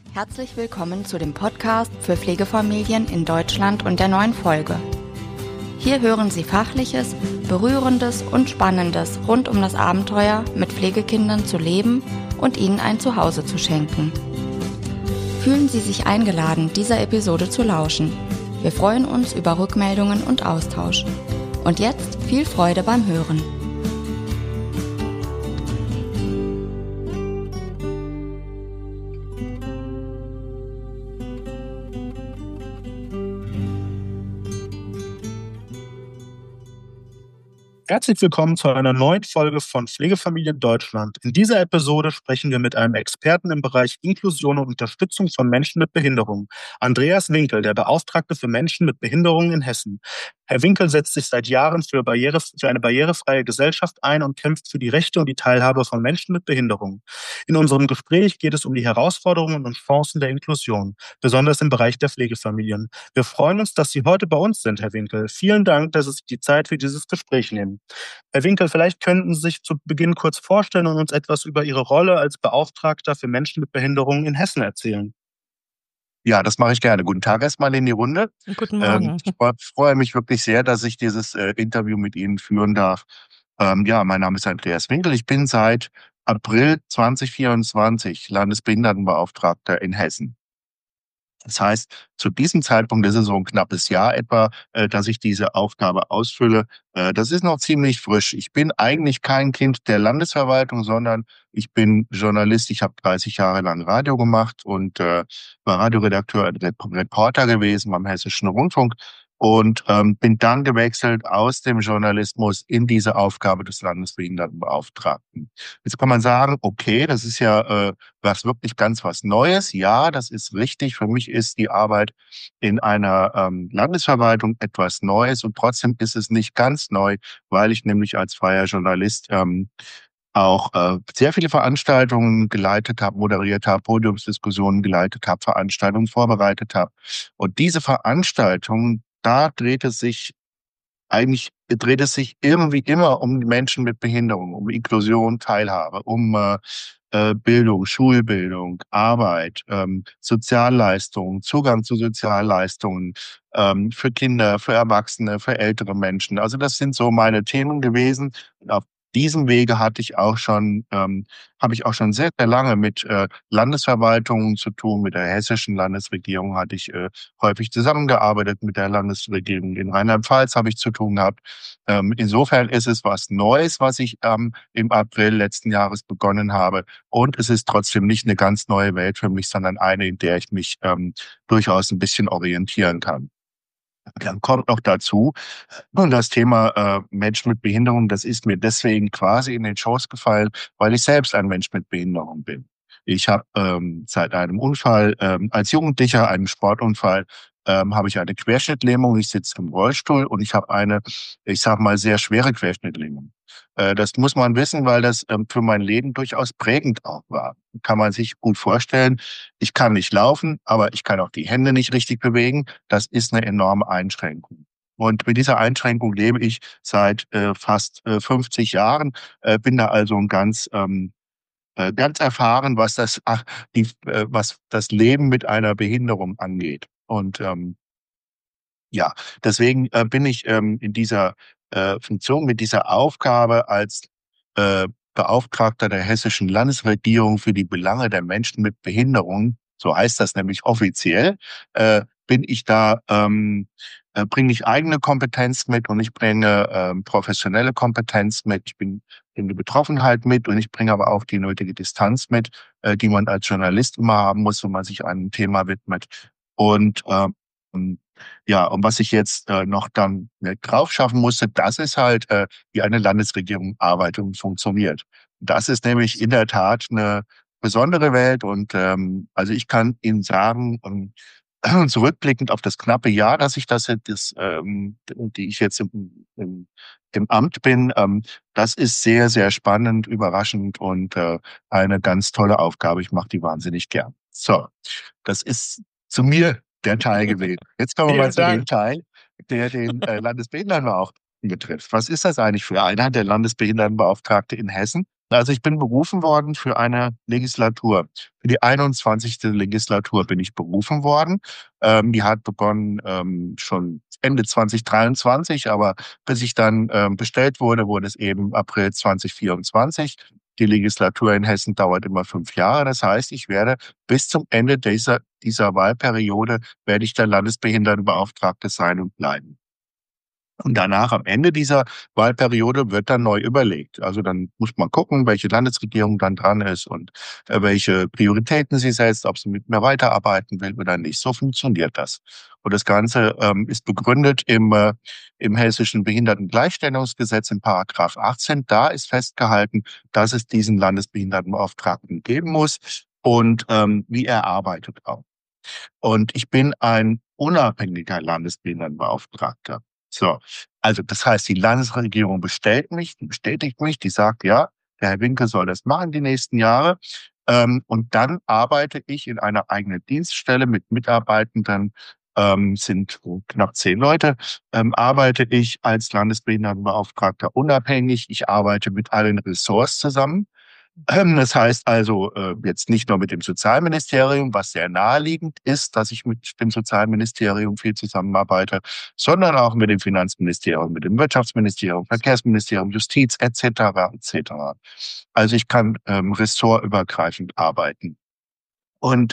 Herzlich willkommen zu dem Podcast für Pflegefamilien in Deutschland und der neuen Folge. Hier hören Sie Fachliches, Berührendes und Spannendes rund um das Abenteuer, mit Pflegekindern zu leben und ihnen ein Zuhause zu schenken. Fühlen Sie sich eingeladen, dieser Episode zu lauschen. Wir freuen uns über Rückmeldungen und Austausch. Und jetzt viel Freude beim Hören. Herzlich willkommen zu einer neuen Folge von Pflegefamilien Deutschland. In dieser Episode sprechen wir mit einem Experten im Bereich Inklusion und Unterstützung von Menschen mit Behinderung, Andreas Winkel, der Beauftragte für Menschen mit Behinderung in Hessen. Herr Winkel setzt sich seit Jahren für eine barrierefreie Gesellschaft ein und kämpft für die Rechte und die Teilhabe von Menschen mit Behinderung. In unserem Gespräch geht es um die Herausforderungen und Chancen der Inklusion, besonders im Bereich der Pflegefamilien. Wir freuen uns, dass Sie heute bei uns sind, Herr Winkel. Vielen Dank, dass Sie sich die Zeit für dieses Gespräch nehmen. Herr Winkel, vielleicht könnten Sie sich zu Beginn kurz vorstellen und uns etwas über Ihre Rolle als Beauftragter für Menschen mit Behinderung in Hessen erzählen. Ja, das mache ich gerne. Guten Tag erstmal in die Runde. Guten Morgen. Ich freue mich wirklich sehr, dass ich dieses Interview mit Ihnen führen darf. Mein Name ist Andreas Winkel. Ich bin seit April 2024 Landesbehindertenbeauftragter in Hessen. Das heißt, zu diesem Zeitpunkt ist es so ein knappes Jahr etwa, dass ich diese Aufgabe ausfülle. Das ist noch ziemlich frisch. Ich bin eigentlich kein Kind der Landesverwaltung, sondern ich bin Journalist. Ich habe 30 Jahre lang Radio gemacht und war Radioredakteur und Reporter gewesen beim Hessischen Rundfunk und bin dann gewechselt aus dem Journalismus in diese Aufgabe des Landesbehindertenbeauftragten. Jetzt kann man sagen, okay, das ist ja wirklich was Neues. Ja, das ist richtig. Für mich ist die Arbeit in einer Landesverwaltung etwas Neues und trotzdem ist es nicht ganz neu, weil ich nämlich als freier Journalist auch sehr viele Veranstaltungen geleitet habe, moderiert habe, Podiumsdiskussionen geleitet habe, Veranstaltungen vorbereitet habe. Und diese Veranstaltungen, da dreht es sich irgendwie immer um die Menschen mit Behinderung, um Inklusion, Teilhabe, um Bildung, Schulbildung, Arbeit, Sozialleistungen, Zugang zu Sozialleistungen für Kinder, für Erwachsene, für ältere Menschen. Also das sind so meine Themen gewesen. Und auf diesem Wege habe ich auch schon sehr, sehr lange mit Landesverwaltungen zu tun. Mit der hessischen Landesregierung hatte ich häufig zusammengearbeitet, mit der Landesregierung in Rheinland-Pfalz habe ich zu tun gehabt. Insofern ist es was Neues, was ich im April letzten Jahres begonnen habe. Und es ist trotzdem nicht eine ganz neue Welt für mich, sondern eine, in der ich mich durchaus ein bisschen orientieren kann. Dann kommt noch dazu, und das Thema Menschen mit Behinderung, das ist mir deswegen quasi in den Schoß gefallen, weil ich selbst ein Mensch mit Behinderung bin. Ich habe seit einem Unfall, als Jugendlicher, einem Sportunfall, habe ich eine Querschnittlähmung. Ich sitze im Rollstuhl und ich habe eine, ich sage mal, sehr schwere Querschnittlähmung. Das muss man wissen, weil das für mein Leben durchaus prägend auch war. Kann man sich gut vorstellen. Ich kann nicht laufen, aber ich kann auch die Hände nicht richtig bewegen. Das ist eine enorme Einschränkung. Und mit dieser Einschränkung lebe ich seit fast 50 Jahren, bin da also ganz erfahren, was das Leben mit einer Behinderung angeht. Und deswegen bin ich in dieser Funktion, mit dieser Aufgabe als Beauftragter der hessischen Landesregierung für die Belange der Menschen mit Behinderung, so heißt das nämlich offiziell, bin ich da, bringe ich eigene Kompetenz mit und ich bringe professionelle Kompetenz mit. Ich bringe die Betroffenheit mit und ich bringe aber auch die nötige Distanz mit, die man als Journalist immer haben muss, wenn man sich einem Thema widmet. Und und was ich jetzt noch dann drauf schaffen musste, das ist halt, wie eine Landesregierung arbeitet und funktioniert. Das ist nämlich in der Tat eine besondere Welt und also ich kann Ihnen sagen, zurückblickend auf das knappe Jahr, die ich jetzt im Amt bin, das ist sehr, sehr spannend, überraschend und eine ganz tolle Aufgabe. Ich mache die wahnsinnig gern. So, das ist zu mir der Teil gewesen. Jetzt kommen wir mal zu dem Teil, der den Landesbehindertenbeauftragten betrifft. Was ist das eigentlich für einer, der Landesbehindertenbeauftragte in Hessen? Also ich bin berufen worden für eine Legislatur. Für die 21. Legislatur bin ich berufen worden. Die hat begonnen schon Ende 2023, aber bis ich dann bestellt wurde, wurde es eben April 2024. Die Legislatur in Hessen dauert immer 5 Jahre. Das heißt, ich werde bis zum Ende dieser Wahlperiode werde ich der Landesbehindertenbeauftragte sein und bleiben. Und danach, am Ende dieser Wahlperiode, wird dann neu überlegt. Also dann muss man gucken, welche Landesregierung dann dran ist und welche Prioritäten sie setzt, ob sie mit mir weiterarbeiten will oder nicht. So funktioniert das. Und das Ganze ist begründet im Hessischen Behindertengleichstellungsgesetz in Paragraph 18. Da ist festgehalten, dass es diesen Landesbehindertenbeauftragten geben muss und wie er arbeitet auch. Und ich bin ein unabhängiger Landesbehindertenbeauftragter. So, also das heißt, die Landesregierung die bestätigt mich, die sagt, ja, der Herr Winkel soll das machen die nächsten Jahre. Und dann arbeite ich in einer eigenen Dienststelle mit Mitarbeitenden, sind so knapp 10 Leute, arbeite ich als Landesbehindertenbeauftragter unabhängig. Ich arbeite mit allen Ressorts zusammen. Das heißt also jetzt nicht nur mit dem Sozialministerium, was sehr naheliegend ist, dass ich mit dem Sozialministerium viel zusammenarbeite, sondern auch mit dem Finanzministerium, mit dem Wirtschaftsministerium, Verkehrsministerium, Justiz etc. etc. Also ich kann ressortübergreifend arbeiten. Und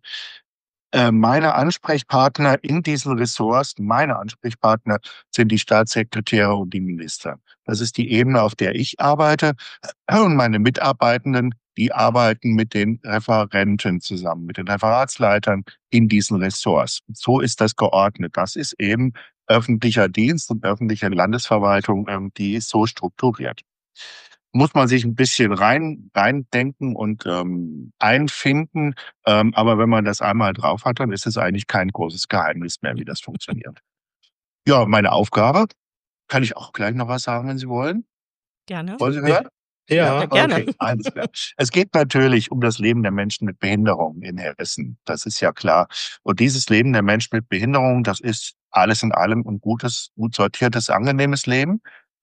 meine Ansprechpartner in diesen Ressorts, meine Ansprechpartner sind die Staatssekretäre und die Minister. Das ist die Ebene, auf der ich arbeite. Und meine Mitarbeitenden, die arbeiten mit den Referenten zusammen, mit den Referatsleitern in diesen Ressorts. So ist das geordnet. Das ist eben öffentlicher Dienst und öffentliche Landesverwaltung, die ist so strukturiert. Muss man sich ein bisschen reindenken und einfinden. Aber wenn man das einmal drauf hat, dann ist es eigentlich kein großes Geheimnis mehr, wie das funktioniert. Ja, meine Aufgabe, kann ich auch gleich noch was sagen, wenn Sie wollen? Gerne. Wollen Sie hören? Ja, Ja, gerne. Okay, alles klar. Es geht natürlich um das Leben der Menschen mit Behinderung in Hessen. Das ist ja klar. Und dieses Leben der Menschen mit Behinderung, das ist alles in allem ein gutes, gut sortiertes, angenehmes Leben.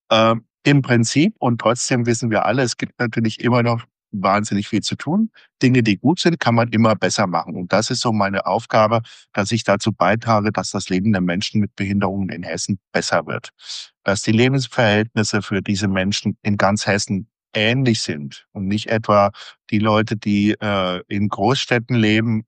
Im Prinzip. Und trotzdem wissen wir alle, es gibt natürlich immer noch wahnsinnig viel zu tun. Dinge, die gut sind, kann man immer besser machen. Und das ist so meine Aufgabe, dass ich dazu beitrage, dass das Leben der Menschen mit Behinderungen in Hessen besser wird. Dass die Lebensverhältnisse für diese Menschen in ganz Hessen ähnlich sind und nicht etwa die Leute, die in Großstädten leben,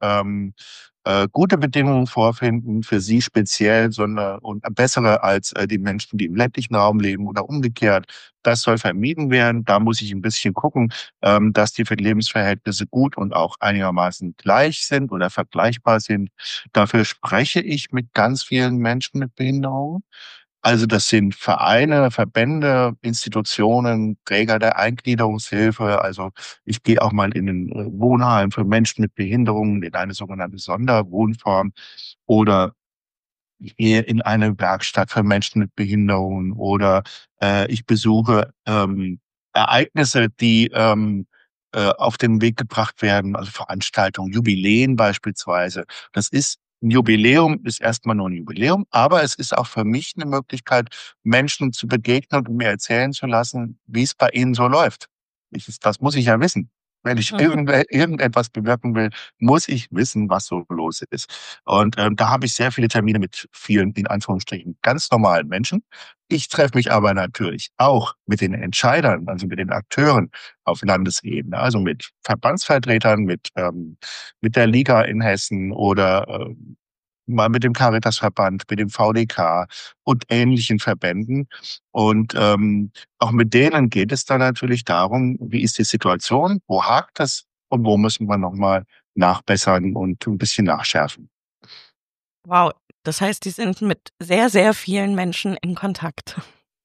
gute Bedingungen vorfinden für sie speziell, sondern und bessere als die Menschen, die im ländlichen Raum leben oder umgekehrt. Das soll vermieden werden. Da muss ich ein bisschen gucken, dass die Lebensverhältnisse gut und auch einigermaßen gleich sind oder vergleichbar sind. Dafür spreche ich mit ganz vielen Menschen mit Behinderungen. Also das sind Vereine, Verbände, Institutionen, Träger der Eingliederungshilfe. Also ich gehe auch mal in ein Wohnheim für Menschen mit Behinderungen, in eine sogenannte Sonderwohnform oder ich gehe in eine Werkstatt für Menschen mit Behinderungen oder ich besuche Ereignisse, die auf den Weg gebracht werden, also Veranstaltungen, Jubiläen beispielsweise. Ein Jubiläum ist erstmal nur ein Jubiläum, aber es ist auch für mich eine Möglichkeit, Menschen zu begegnen und mir erzählen zu lassen, wie es bei ihnen so läuft. Das muss ich ja wissen. Wenn ich irgendetwas bewirken will, muss ich wissen, was so los ist. Und da habe ich sehr viele Termine mit vielen, in Anführungsstrichen, ganz normalen Menschen. Ich treffe mich aber natürlich auch mit den Entscheidern, also mit den Akteuren auf Landesebene, also mit Verbandsvertretern, mit der Liga in Hessen oder mal mit dem Caritasverband, mit dem VDK und ähnlichen Verbänden. Und auch mit denen geht es dann natürlich darum, wie ist die Situation, wo hakt es und wo müssen wir nochmal nachbessern und ein bisschen nachschärfen. Wow, das heißt, die sind mit sehr, sehr vielen Menschen in Kontakt.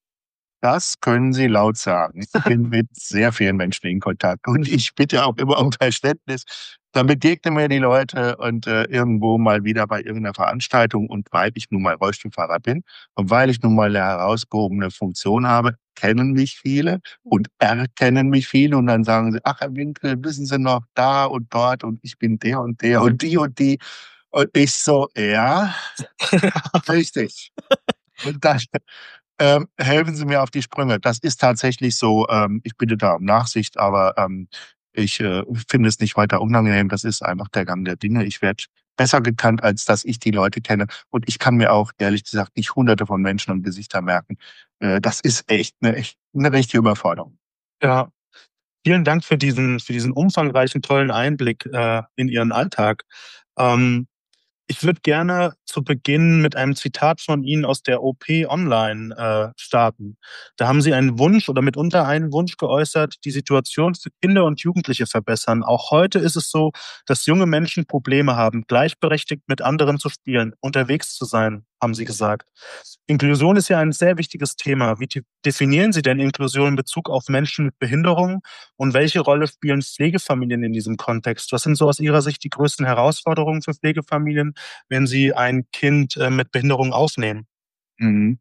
Das können Sie laut sagen. Ich bin mit sehr vielen Menschen in Kontakt und ich bitte auch immer um Verständnis. Dann begegnen mir die Leute und irgendwo mal wieder bei irgendeiner Veranstaltung und weil ich nun mal Rollstuhlfahrer bin und weil ich nun mal eine herausgehobene Funktion habe, kennen mich viele und erkennen mich viele und dann sagen sie, ach Herr Winkel, wissen Sie noch da und dort und ich bin der und die und die. Und ich so, ja, richtig. Und dann Helfen Sie mir auf die Sprünge. Das ist tatsächlich so, ich bitte da um Nachsicht, aber ich finde es nicht weiter unangenehm. Das ist einfach der Gang der Dinge. Ich werde besser gekannt, als dass ich die Leute kenne. Und ich kann mir auch, ehrlich gesagt, nicht Hunderte von Menschen und Gesichter merken. Das ist echt eine richtige Überforderung. Ja, vielen Dank für diesen umfangreichen, tollen Einblick in Ihren Alltag. Ähm, Ich würde gerne zu Beginn mit einem Zitat von Ihnen aus der OP Online starten. Da haben Sie einen Wunsch oder mitunter einen Wunsch geäußert, die Situation für Kinder und Jugendliche verbessern. Auch heute ist es so, dass junge Menschen Probleme haben, gleichberechtigt mit anderen zu spielen, unterwegs zu sein, haben Sie gesagt. Inklusion ist ja ein sehr wichtiges Thema. Wie definieren Sie denn Inklusion in Bezug auf Menschen mit Behinderung und welche Rolle spielen Pflegefamilien in diesem Kontext? Was sind so aus Ihrer Sicht die größten Herausforderungen für Pflegefamilien, wenn Sie ein Kind mit Behinderung aufnehmen? Mhm.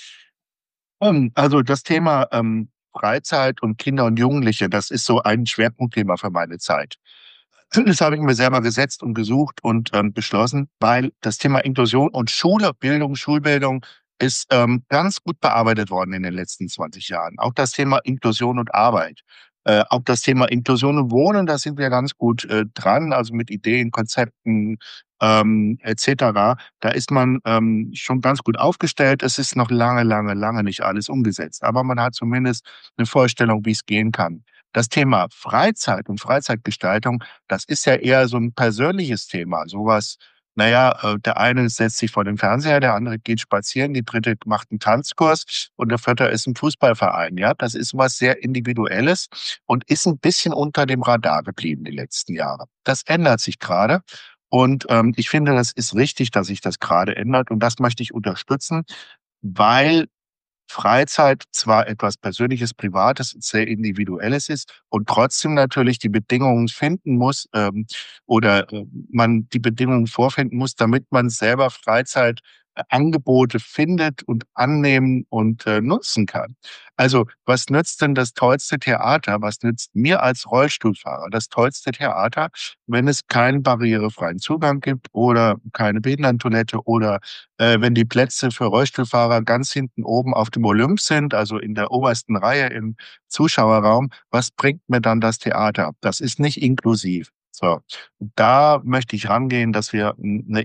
Also das Thema Freizeit und Kinder und Jugendliche, das ist so ein Schwerpunktthema für meine Zeit. Das habe ich mir selber gesetzt und gesucht und beschlossen, weil das Thema Inklusion und Schule, Bildung, Schulbildung ist ganz gut bearbeitet worden in den letzten 20 Jahren. Auch das Thema Inklusion und Arbeit. Auch das Thema Inklusion und Wohnen, da sind wir ganz gut dran, also mit Ideen, Konzepten etc. Da ist man schon ganz gut aufgestellt. Es ist noch lange nicht alles umgesetzt. Aber man hat zumindest eine Vorstellung, wie es gehen kann. Das Thema Freizeit und Freizeitgestaltung, das ist ja eher so ein persönliches Thema. Sowas, der eine setzt sich vor den Fernseher, der andere geht spazieren, die dritte macht einen Tanzkurs und der vierte ist im Fußballverein, ja? Das ist was sehr Individuelles und ist ein bisschen unter dem Radar geblieben die letzten Jahre. Das ändert sich gerade und ich finde, das ist richtig, dass sich das gerade ändert und das möchte ich unterstützen, weil Freizeit zwar etwas Persönliches, Privates, sehr Individuelles ist und trotzdem natürlich die Bedingungen finden muss, man die Bedingungen vorfinden muss, damit man selber Freizeit Angebote findet und annehmen und nutzen kann. Also, was nützt denn das tollste Theater? Was nützt mir als Rollstuhlfahrer das tollste Theater, wenn es keinen barrierefreien Zugang gibt oder keine Behindertentoilette oder wenn die Plätze für Rollstuhlfahrer ganz hinten oben auf dem Olymp sind, also in der obersten Reihe im Zuschauerraum, was bringt mir dann das Theater? Das ist nicht inklusiv. So, da möchte ich rangehen, dass wir 'ne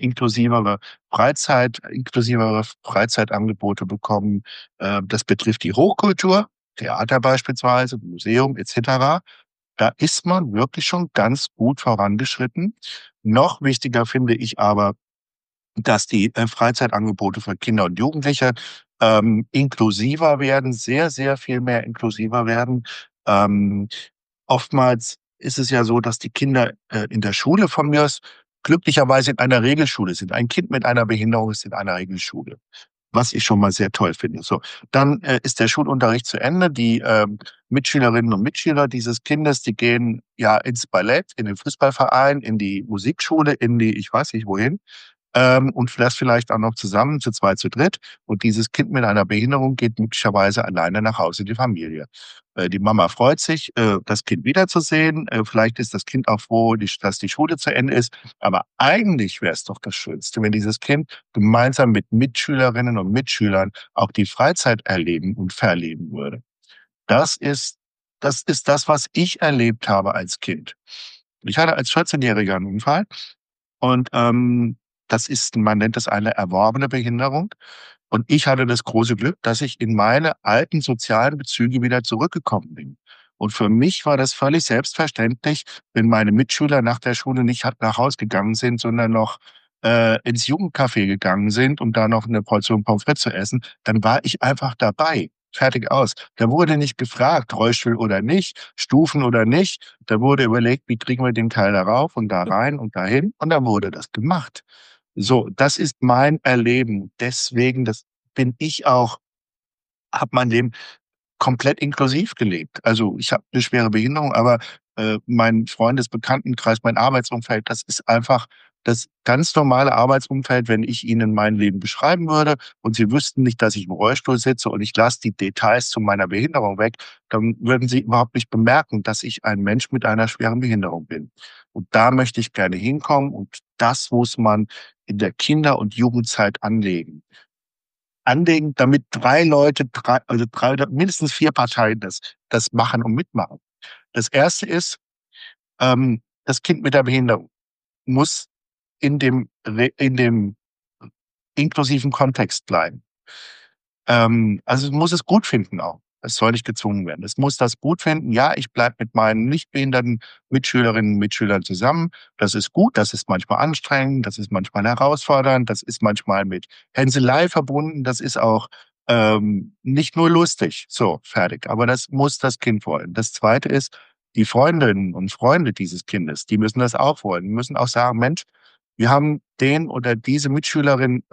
inklusivere Freizeitangebote bekommen. Das betrifft die Hochkultur, Theater beispielsweise, Museum et cetera. Da ist man wirklich schon ganz gut vorangeschritten. Noch wichtiger finde ich aber, dass die Freizeitangebote für Kinder und Jugendliche inklusiver werden, sehr viel mehr inklusiver werden. Ähm, Oftmals ist es ja so, dass die Kinder in der Schule von mir aus glücklicherweise in einer Regelschule sind. Ein Kind mit einer Behinderung ist in einer Regelschule, was ich schon mal sehr toll finde. So, dann ist der Schulunterricht zu Ende. Die Mitschülerinnen und Mitschüler dieses Kindes, die gehen ja ins Ballett, in den Fußballverein, in die Musikschule, in die ich weiß nicht wohin und das vielleicht auch noch zusammen, zu zweit, zu dritt. Und dieses Kind mit einer Behinderung geht möglicherweise alleine nach Hause in die Familie. Die Mama freut sich, das Kind wiederzusehen. Vielleicht ist das Kind auch froh, dass die Schule zu Ende ist. Aber eigentlich wäre es doch das Schönste, wenn dieses Kind gemeinsam mit Mitschülerinnen und Mitschülern auch die Freizeit erleben und verleben würde. Das ist das, was ich erlebt habe als Kind. Ich hatte als 14-Jähriger einen Unfall und das ist, man nennt es eine erworbene Behinderung. Und ich hatte das große Glück, dass ich in meine alten sozialen Bezüge wieder zurückgekommen bin. Und für mich war das völlig selbstverständlich, wenn meine Mitschüler nach der Schule nicht nach Haus gegangen sind, sondern noch ins Jugendcafé gegangen sind, um da noch eine Portion Pommes frites zu essen, dann war ich einfach dabei. Fertig aus. Da wurde nicht gefragt, Rollstuhl oder nicht, Stufen oder nicht. Da wurde überlegt, wie kriegen wir den Teil da rauf und da rein und dahin. Und dann wurde das gemacht. So, das ist mein Erleben. Deswegen, das bin ich auch, habe mein Leben komplett inklusiv gelebt. Also, ich habe 'ne schwere Behinderung, aber mein Freundesbekanntenkreis, mein Arbeitsumfeld, das ist einfach das ganz normale Arbeitsumfeld, wenn ich Ihnen mein Leben beschreiben würde und Sie wüssten nicht, dass ich im Rollstuhl sitze und ich lasse die Details zu meiner Behinderung weg, dann würden Sie überhaupt nicht bemerken, dass ich ein Mensch mit einer schweren Behinderung bin. Und da möchte ich gerne hinkommen und das muss man in der Kinder und Jugendzeit anlegen. anlegen, damit mindestens 4 Parteien das machen und mitmachen. Das erste ist, das Kind mit der Behinderung muss in dem inklusiven Kontext bleiben. Also muss es gut finden auch. Es soll nicht gezwungen werden. Es muss das gut finden. Ja, ich bleibe mit meinen nicht behinderten Mitschülerinnen und Mitschülern zusammen. Das ist gut. Das ist manchmal anstrengend. Das ist manchmal herausfordernd. Das ist manchmal mit Hänselei verbunden. Das ist auch nicht nur lustig. So, fertig. Aber das muss das Kind wollen. Das Zweite ist, die Freundinnen und Freunde dieses Kindes, die müssen das auch wollen. Die müssen auch sagen, Mensch, wir haben den oder diese Mitschülerin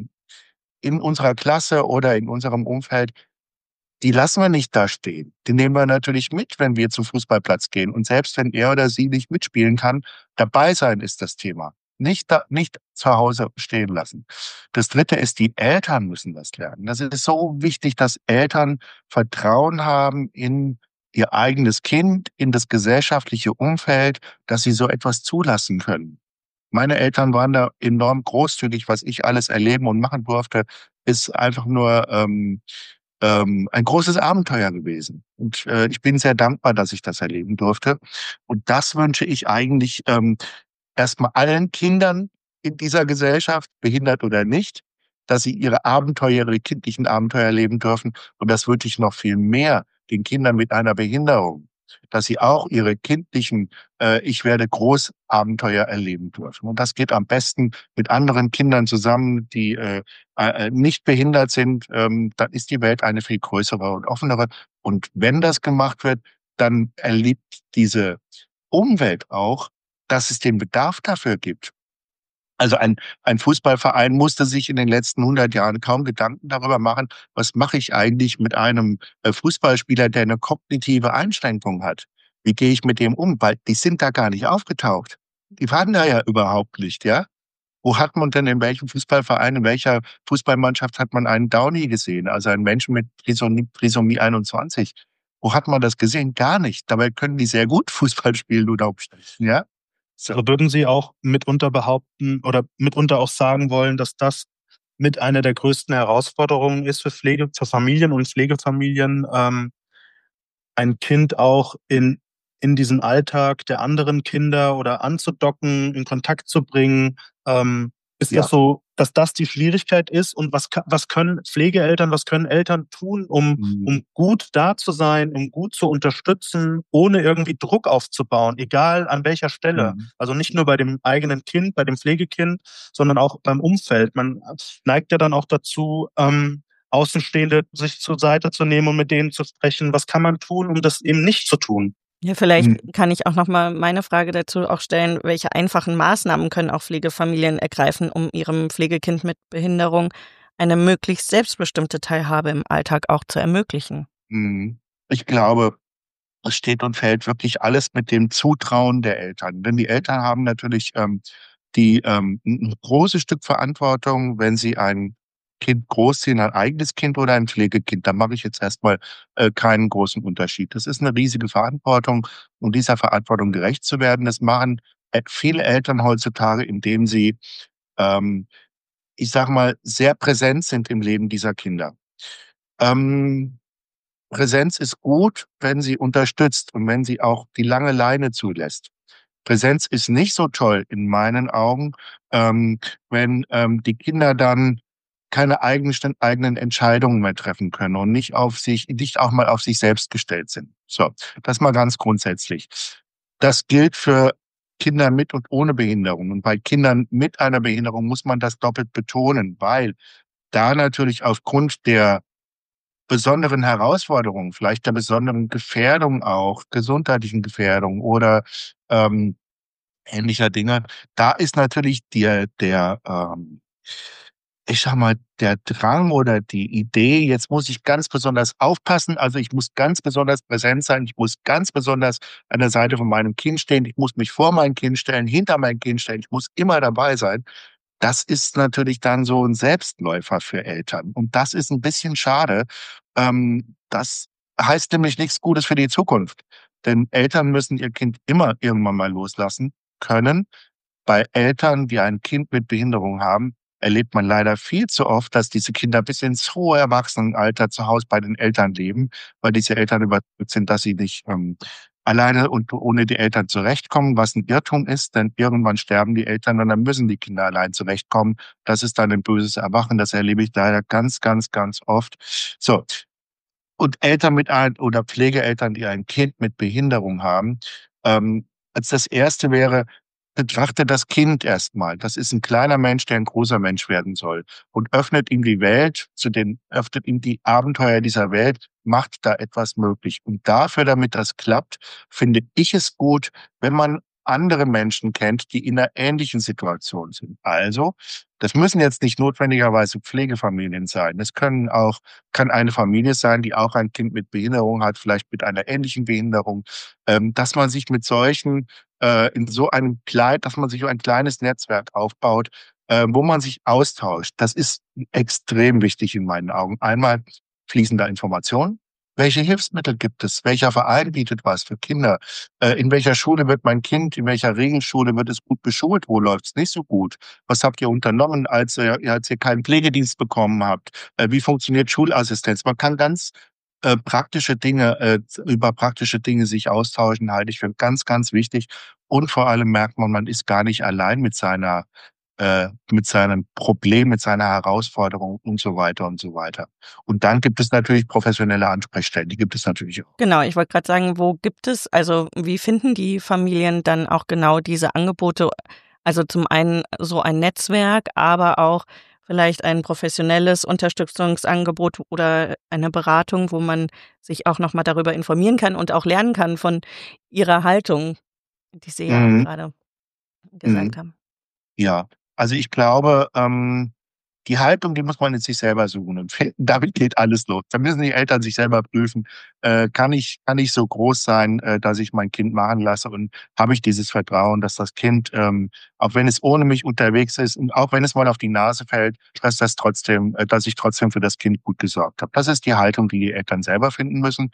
in unserer Klasse oder in unserem Umfeld, die lassen wir nicht da stehen. Die nehmen wir natürlich mit, wenn wir zum Fußballplatz gehen. Und selbst wenn er oder sie nicht mitspielen kann, dabei sein ist das Thema. Nicht zu Hause stehen lassen. Das Dritte ist, die Eltern müssen das lernen. Das ist so wichtig, dass Eltern Vertrauen haben in ihr eigenes Kind, in das gesellschaftliche Umfeld, dass sie so etwas zulassen können. Meine Eltern waren da enorm großzügig, was ich alles erleben und machen durfte, ist einfach nur ein großes Abenteuer gewesen. Und ich bin sehr dankbar, dass ich das erleben durfte. Und das wünsche ich eigentlich erstmal allen Kindern in dieser Gesellschaft, behindert oder nicht, dass sie ihre kindlichen Abenteuer erleben dürfen. Und das wünsche ich noch viel mehr den Kindern mit einer Behinderung, dass sie auch ihre kindlichen Ich werde groß Abenteuer erleben dürfen. Und das geht am besten mit anderen Kindern zusammen, die nicht behindert sind. Dann ist die Welt eine viel größere und offenere. Und wenn das gemacht wird, dann erlebt diese Umwelt auch, dass es den Bedarf dafür gibt. Also ein Fußballverein musste sich in den letzten 100 Jahren kaum Gedanken darüber machen, was mache ich eigentlich mit einem Fußballspieler, der eine kognitive Einschränkung hat? Wie gehe ich mit dem um? Weil die sind da gar nicht aufgetaucht. Die waren da ja überhaupt nicht, ja? Wo hat man denn in welchem Fußballverein, in welcher Fußballmannschaft hat man einen Downy gesehen? Also einen Menschen mit Trisomie 21. Wo hat man das gesehen? Gar nicht. Dabei können die sehr gut Fußball spielen oder Umständen, ja? So. Also würden Sie auch mitunter behaupten oder mitunter auch sagen wollen, dass das mit einer der größten Herausforderungen ist für Familien und Pflegefamilien, ein Kind auch in diesen Alltag der anderen Kinder oder anzudocken, in Kontakt zu bringen? Ist Ja. das so, dass das die Schwierigkeit ist? Und was können Pflegeeltern, was können Eltern tun, um gut da zu sein, um gut zu unterstützen, ohne irgendwie Druck aufzubauen, egal an welcher Stelle? Also nicht nur bei dem eigenen Kind, bei dem Pflegekind, sondern auch beim Umfeld. Man neigt ja dann auch dazu, Außenstehende sich zur Seite zu nehmen und mit denen zu sprechen. Was kann man tun, um das eben nicht zu tun? Ja, vielleicht kann ich auch noch mal meine Frage dazu auch stellen, welche einfachen Maßnahmen können auch Pflegefamilien ergreifen, um ihrem Pflegekind mit Behinderung eine möglichst selbstbestimmte Teilhabe im Alltag auch zu ermöglichen? Ich glaube, es steht und fällt wirklich alles mit dem Zutrauen der Eltern. Denn die Eltern haben natürlich ein großes Stück Verantwortung, wenn sie ein Kind großziehen, ein eigenes Kind oder ein Pflegekind. Da mache ich jetzt erstmal keinen großen Unterschied. Das ist eine riesige Verantwortung, um dieser Verantwortung gerecht zu werden. Das machen viele Eltern heutzutage, indem sie, ich sage mal, sehr präsent sind im Leben dieser Kinder. Präsenz ist gut, wenn sie unterstützt und wenn sie auch die lange Leine zulässt. Präsenz ist nicht so toll in meinen Augen, wenn die Kinder dann keine eigenen Entscheidungen mehr treffen können und nicht auch mal auf sich selbst gestellt sind. So, das mal ganz grundsätzlich. Das gilt für Kinder mit und ohne Behinderung. Und bei Kindern mit einer Behinderung muss man das doppelt betonen, weil da natürlich aufgrund der besonderen Herausforderungen, vielleicht der besonderen Gefährdung auch, gesundheitlichen Gefährdung oder ähnlicher Dinge, da ist natürlich ich sag mal, der Drang oder die Idee, jetzt muss ich ganz besonders aufpassen, also ich muss ganz besonders präsent sein, ich muss ganz besonders an der Seite von meinem Kind stehen, ich muss mich vor mein Kind stellen, hinter mein Kind stellen, ich muss immer dabei sein. Das ist natürlich dann so ein Selbstläufer für Eltern. Und das ist ein bisschen schade. Das heißt nämlich nichts Gutes für die Zukunft. Denn Eltern müssen ihr Kind immer irgendwann mal loslassen können. Bei Eltern, die ein Kind mit Behinderung haben, erlebt man leider viel zu oft, dass diese Kinder bis ins hohe Erwachsenenalter zu Hause bei den Eltern leben, weil diese Eltern überzeugt sind, dass sie nicht alleine und ohne die Eltern zurechtkommen, was ein Irrtum ist, denn irgendwann sterben die Eltern und dann müssen die Kinder allein zurechtkommen. Das ist dann ein böses Erwachen. Das erlebe ich leider ganz, ganz, ganz oft. So. Und Eltern oder Pflegeeltern, die ein Kind mit Behinderung haben, als das erste wäre, betrachte das Kind erstmal. Das ist ein kleiner Mensch, der ein großer Mensch werden soll und öffnet ihm die Welt, öffnet ihm die Abenteuer dieser Welt, macht da etwas möglich. Und dafür, damit das klappt, finde ich es gut, wenn man andere Menschen kennt, die in einer ähnlichen Situation sind. Also, das müssen jetzt nicht notwendigerweise Pflegefamilien sein. Das kann eine Familie sein, die auch ein Kind mit Behinderung hat, vielleicht mit einer ähnlichen Behinderung, dass man sich mit solchen dass man sich so ein kleines Netzwerk aufbaut, wo man sich austauscht. Das ist extrem wichtig in meinen Augen. Einmal fließen da Informationen. Welche Hilfsmittel gibt es? Welcher Verein bietet was für Kinder? In welcher Schule wird mein Kind, in welcher Regelschule wird es gut beschult? Wo läuft es nicht so gut? Was habt ihr unternommen, als ihr keinen Pflegedienst bekommen habt? Wie funktioniert Schulassistenz? Man kann ganz über praktische Dinge sich austauschen, halte ich für ganz, ganz wichtig. Und vor allem merkt man, man ist gar nicht allein mit seinem Problem, mit seiner Herausforderung und so weiter und so weiter. Und dann gibt es natürlich professionelle Ansprechstellen, die gibt es natürlich auch. Genau, ich wollte gerade sagen, wie finden die Familien dann auch genau diese Angebote? Also zum einen so ein Netzwerk, aber auch vielleicht ein professionelles Unterstützungsangebot oder eine Beratung, wo man sich auch nochmal darüber informieren kann und auch lernen kann von ihrer Haltung, die Sie ja auch gerade gesagt haben. Ja, also ich glaube, die Haltung, die muss man in sich selber suchen und finden. Damit geht alles los. Da müssen die Eltern sich selber prüfen, kann ich so groß sein, dass ich mein Kind machen lasse und habe ich dieses Vertrauen, dass das Kind, auch wenn es ohne mich unterwegs ist und auch wenn es mal auf die Nase fällt, dass ich trotzdem für das Kind gut gesorgt habe. Das ist die Haltung, die die Eltern selber finden müssen.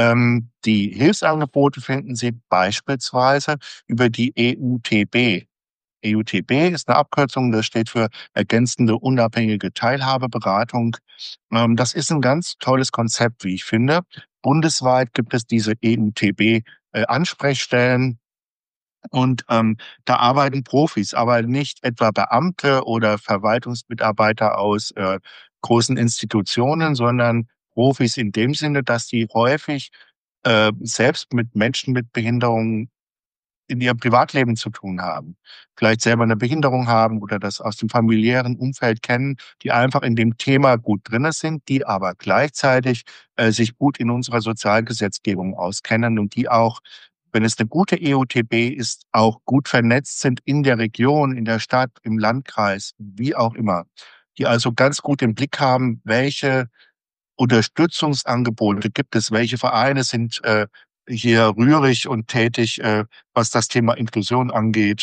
Die Hilfsangebote finden Sie beispielsweise über die EUTB. EUTB ist eine Abkürzung, das steht für ergänzende unabhängige Teilhabeberatung. Das ist ein ganz tolles Konzept, wie ich finde. Bundesweit gibt es diese EUTB Ansprechstellen und da arbeiten Profis, aber nicht etwa Beamte oder Verwaltungsmitarbeiter aus großen Institutionen, sondern Profis in dem Sinne, dass die häufig selbst mit Menschen mit Behinderungen in ihrem Privatleben zu tun haben, vielleicht selber eine Behinderung haben oder das aus dem familiären Umfeld kennen, die einfach in dem Thema gut drinne sind, die aber gleichzeitig sich gut in unserer Sozialgesetzgebung auskennen und die auch, wenn es eine gute EUTB ist, auch gut vernetzt sind in der Region, in der Stadt, im Landkreis, wie auch immer. Die also ganz gut im Blick haben, welche Unterstützungsangebote gibt es, welche Vereine sind hier rührig und tätig, was das Thema Inklusion angeht.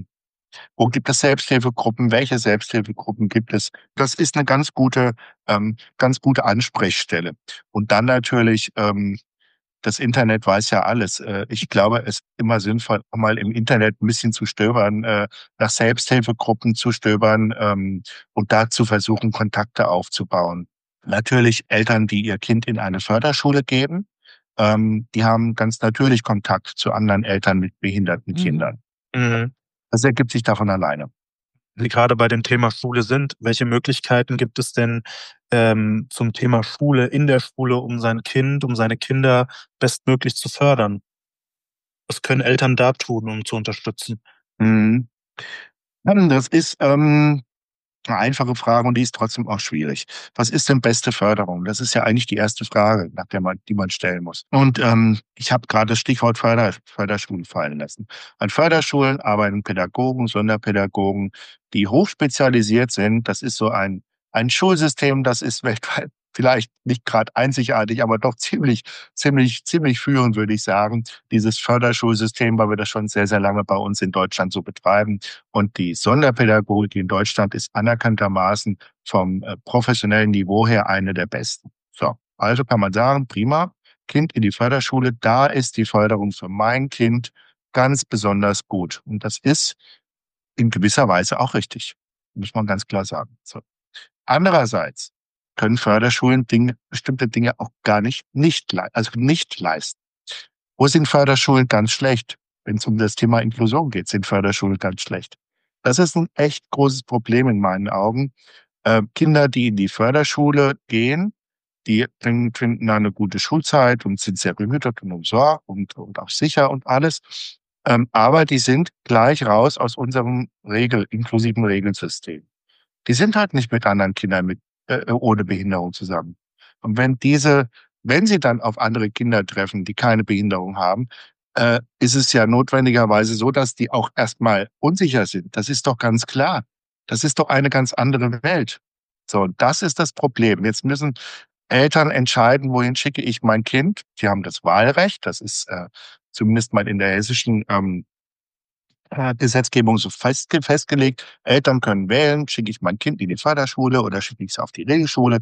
Wo gibt es Selbsthilfegruppen? Welche Selbsthilfegruppen gibt es? Das ist eine ganz gute Ansprechstelle. Und dann natürlich, das Internet weiß ja alles. Ich glaube, es ist immer sinnvoll, auch mal im Internet ein bisschen zu stöbern, nach Selbsthilfegruppen zu stöbern und da zu versuchen, Kontakte aufzubauen. Natürlich Eltern, die ihr Kind in eine Förderschule geben, die haben ganz natürlich Kontakt zu anderen Eltern mit behinderten Kindern. Mhm. Das ergibt sich davon alleine. Sie gerade bei dem Thema Schule sind, welche Möglichkeiten gibt es denn zum Thema Schule, in der Schule, um sein Kind, um seine Kinder bestmöglich zu fördern? Was können Eltern da tun, um zu unterstützen? Das ist eine einfache Frage und die ist trotzdem auch schwierig. Was ist denn beste Förderung? Das ist ja eigentlich die erste Frage, die man stellen muss. Und ich habe gerade das Stichwort Förderschulen fallen lassen. An Förderschulen arbeiten Pädagogen, Sonderpädagogen, die hochspezialisiert sind. Das ist so ein Schulsystem, das ist weltweit vielleicht nicht gerade einzigartig, aber doch ziemlich führend, würde ich sagen. Dieses Förderschulsystem, weil wir das schon sehr, sehr lange bei uns in Deutschland so betreiben. Und die Sonderpädagogik in Deutschland ist anerkanntermaßen vom professionellen Niveau her eine der besten. So, also kann man sagen, prima, Kind in die Förderschule, da ist die Förderung für mein Kind ganz besonders gut. Und das ist in gewisser Weise auch richtig. muss man ganz klar sagen. So. Andererseits können Förderschulen bestimmte Dinge auch gar nicht leisten. Wo sind Förderschulen ganz schlecht? Wenn es um das Thema Inklusion geht, sind Förderschulen ganz schlecht. Das ist ein echt großes Problem in meinen Augen. Kinder, die in die Förderschule gehen, die finden da eine gute Schulzeit und sind sehr behütet und umsorgt und auch sicher und alles. Aber die sind gleich raus aus unserem inklusiven Regelsystem. Die sind halt nicht mit anderen Kindern ohne Behinderung zusammen. Und wenn sie dann auf andere Kinder treffen, die keine Behinderung haben, ist es ja notwendigerweise so, dass die auch erstmal unsicher sind. Das ist doch ganz klar. Das ist doch eine ganz andere Welt. So, das ist das Problem. Jetzt müssen Eltern entscheiden, wohin schicke ich mein Kind. Die haben das Wahlrecht. Das ist zumindest mal in der hessischen Gesetzgebung so festgelegt. Eltern können wählen, schicke ich mein Kind in die Förderschule oder schicke ich es auf die Regelschule.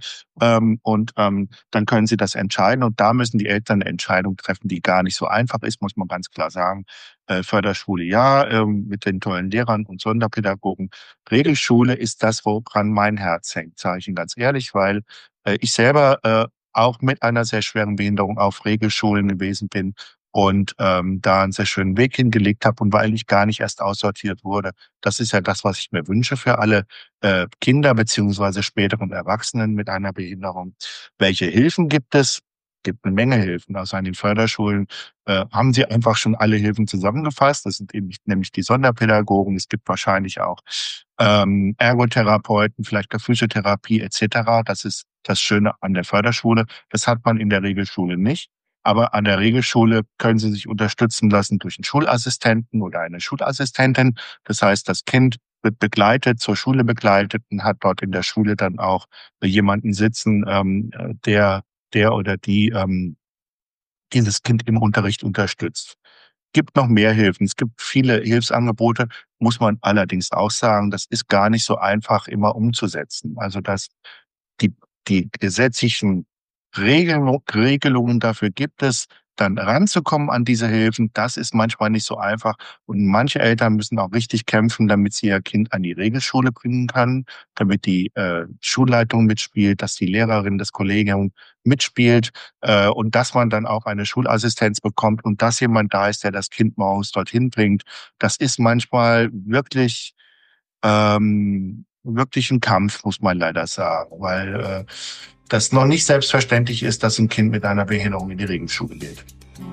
Dann können sie das entscheiden. Und da müssen die Eltern eine Entscheidung treffen, die gar nicht so einfach ist, muss man ganz klar sagen. Förderschule ja, mit den tollen Lehrern und Sonderpädagogen. Regelschule ist das, woran mein Herz hängt, sage ich Ihnen ganz ehrlich, weil ich selber auch mit einer sehr schweren Behinderung auf Regelschulen gewesen bin und da einen sehr schönen Weg hingelegt habe und weil ich gar nicht erst aussortiert wurde. Das ist ja das, was ich mir wünsche für alle Kinder beziehungsweise späteren Erwachsenen mit einer Behinderung. Welche Hilfen gibt es? Gibt eine Menge Hilfen. Also an den Förderschulen haben sie einfach schon alle Hilfen zusammengefasst. Das sind eben nämlich die Sonderpädagogen. Es gibt wahrscheinlich auch Ergotherapeuten, vielleicht Physiotherapie etc. Das ist das Schöne an der Förderschule. Das hat man in der Regelschule nicht. Aber an der Regelschule können Sie sich unterstützen lassen durch einen Schulassistenten oder eine Schulassistentin. Das heißt, das Kind wird begleitet, zur Schule begleitet und hat dort in der Schule dann auch jemanden sitzen, der oder die dieses Kind im Unterricht unterstützt. Gibt noch mehr Hilfen. Es gibt viele Hilfsangebote, muss man allerdings auch sagen, das ist gar nicht so einfach immer umzusetzen. Also dass die gesetzlichen Regelungen dafür gibt es, dann ranzukommen an diese Hilfen. Das ist manchmal nicht so einfach. Und manche Eltern müssen auch richtig kämpfen, damit sie ihr Kind an die Regelschule bringen können, damit die Schulleitung mitspielt, dass die Lehrerin, das Kollegium mitspielt und dass man dann auch eine Schulassistenz bekommt und dass jemand da ist, der das Kind morgens dorthin bringt. Das ist manchmal wirklich ein Kampf, muss man leider sagen, weil das noch nicht selbstverständlich ist, dass ein Kind mit einer Behinderung in die Regelschule geht.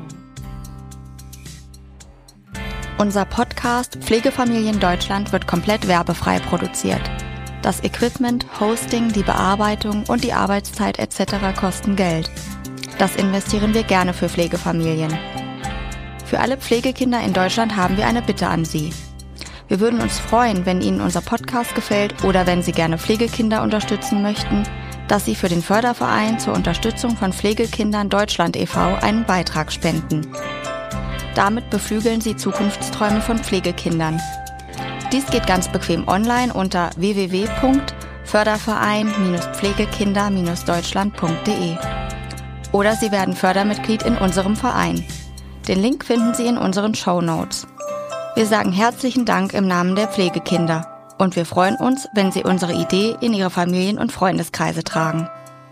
Unser Podcast Pflegefamilien Deutschland wird komplett werbefrei produziert. Das Equipment, Hosting, die Bearbeitung und die Arbeitszeit etc. kosten Geld. Das investieren wir gerne für Pflegefamilien. Für alle Pflegekinder in Deutschland haben wir eine Bitte an Sie. Wir würden uns freuen, wenn Ihnen unser Podcast gefällt oder wenn Sie gerne Pflegekinder unterstützen möchten, dass Sie für den Förderverein zur Unterstützung von Pflegekindern Deutschland e.V. einen Beitrag spenden. Damit beflügeln Sie Zukunftsträume von Pflegekindern. Dies geht ganz bequem online unter www.förderverein-pflegekinder-deutschland.de. Oder Sie werden Fördermitglied in unserem Verein. Den Link finden Sie in unseren Shownotes. Wir sagen herzlichen Dank im Namen der Pflegekinder und wir freuen uns, wenn Sie unsere Idee in Ihre Familien- und Freundeskreise tragen.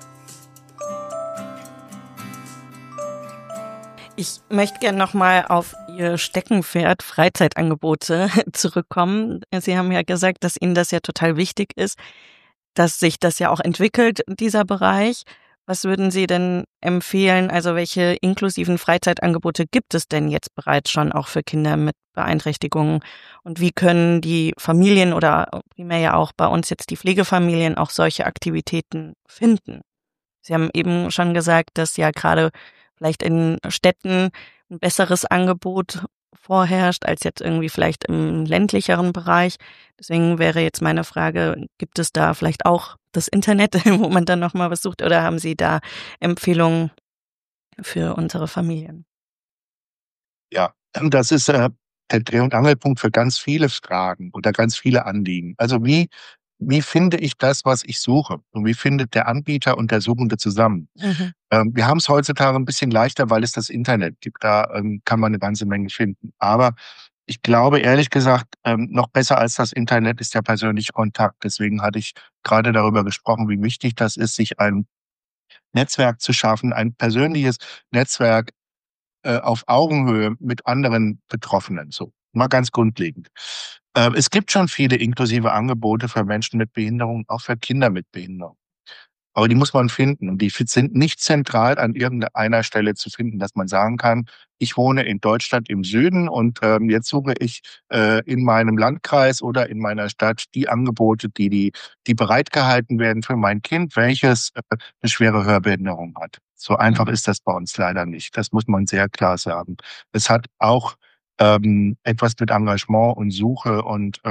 Ich möchte gerne nochmal auf Ihr Steckenpferd Freizeitangebote zurückkommen. Sie haben ja gesagt, dass Ihnen das ja total wichtig ist, dass sich das ja auch entwickelt, dieser Bereich. Was würden Sie denn empfehlen? Also welche inklusiven Freizeitangebote gibt es denn jetzt bereits schon auch für Kinder mit Beeinträchtigungen? Und wie können die Familien oder primär ja auch bei uns jetzt die Pflegefamilien auch solche Aktivitäten finden? Sie haben eben schon gesagt, dass ja gerade vielleicht in Städten ein besseres Angebot vorherrscht als jetzt irgendwie vielleicht im ländlicheren Bereich. Deswegen wäre jetzt meine Frage, gibt es da vielleicht auch das Internet, wo man dann nochmal was sucht, oder haben Sie da Empfehlungen für unsere Familien? Ja, das ist der Dreh- und Angelpunkt für ganz viele Fragen oder ganz viele Anliegen. Also wie finde ich das, was ich suche? Und wie findet der Anbieter und der Suchende zusammen? Mhm. Wir haben es heutzutage ein bisschen leichter, weil es das Internet gibt. Da kann man eine ganze Menge finden. Aber Ich glaube ehrlich gesagt, noch besser als das Internet ist der persönliche Kontakt. Deswegen hatte ich gerade darüber gesprochen, wie wichtig das ist, sich ein Netzwerk zu schaffen, ein persönliches Netzwerk auf Augenhöhe mit anderen Betroffenen, so mal ganz grundlegend. Es gibt schon viele inklusive Angebote für Menschen mit Behinderung, auch für Kinder mit Behinderung. Aber die muss man finden und die sind nicht zentral an irgendeiner Stelle zu finden, dass man sagen kann: „Ich wohne in Deutschland im Süden und, jetzt suche ich, in meinem Landkreis oder in meiner Stadt die Angebote, die bereitgehalten werden für mein Kind, welches, 'ne schwere Hörbehinderung hat.“ So einfach ist das bei uns leider nicht. Das muss man sehr klar sagen. Es hat auch, etwas mit Engagement und Suche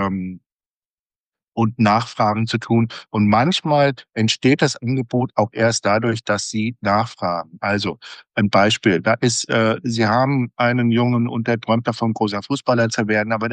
und Nachfragen zu tun. Und manchmal entsteht das Angebot auch erst dadurch, dass Sie nachfragen. Also ein Beispiel, Sie haben einen Jungen und der träumt davon, großer Fußballer zu werden, aber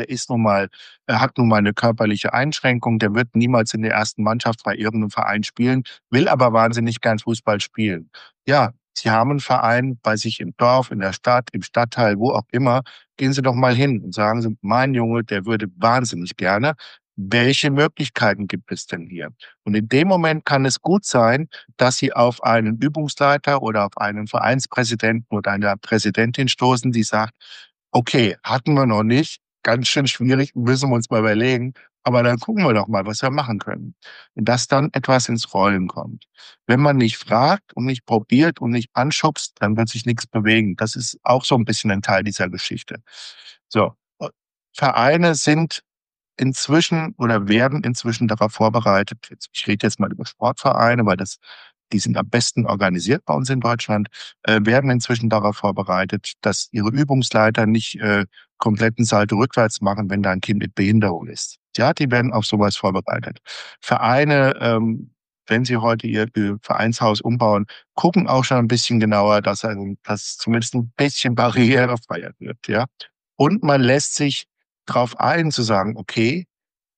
er hat nun mal eine körperliche Einschränkung, der wird niemals in der ersten Mannschaft bei irgendeinem Verein spielen, will aber wahnsinnig gern Fußball spielen. Ja, Sie haben einen Verein bei sich im Dorf, in der Stadt, im Stadtteil, wo auch immer. Gehen Sie doch mal hin und sagen Sie: „Mein Junge, der würde wahnsinnig gerne. Welche Möglichkeiten gibt es denn hier?“ Und in dem Moment kann es gut sein, dass Sie auf einen Übungsleiter oder auf einen Vereinspräsidenten oder eine Präsidentin stoßen, die sagt: „Okay, hatten wir noch nicht, ganz schön schwierig, müssen wir uns mal überlegen, aber dann gucken wir doch mal, was wir machen können.“ Und dass dann etwas ins Rollen kommt. Wenn man nicht fragt und nicht probiert und nicht anschubst, dann wird sich nichts bewegen. Das ist auch so ein bisschen ein Teil dieser Geschichte. So, Vereine sind inzwischen oder werden inzwischen darauf vorbereitet, ich rede jetzt mal über Sportvereine, weil die sind am besten organisiert bei uns in Deutschland, werden inzwischen darauf vorbereitet, dass ihre Übungsleiter nicht, kompletten Salto rückwärts machen, wenn da ein Kind mit Behinderung ist. Ja, die werden auf sowas vorbereitet. Vereine, wenn sie heute ihr Vereinshaus umbauen, gucken auch schon ein bisschen genauer, dass zumindest ein bisschen barrierefreier wird, ja? Und man lässt sich drauf ein zu sagen: „Okay,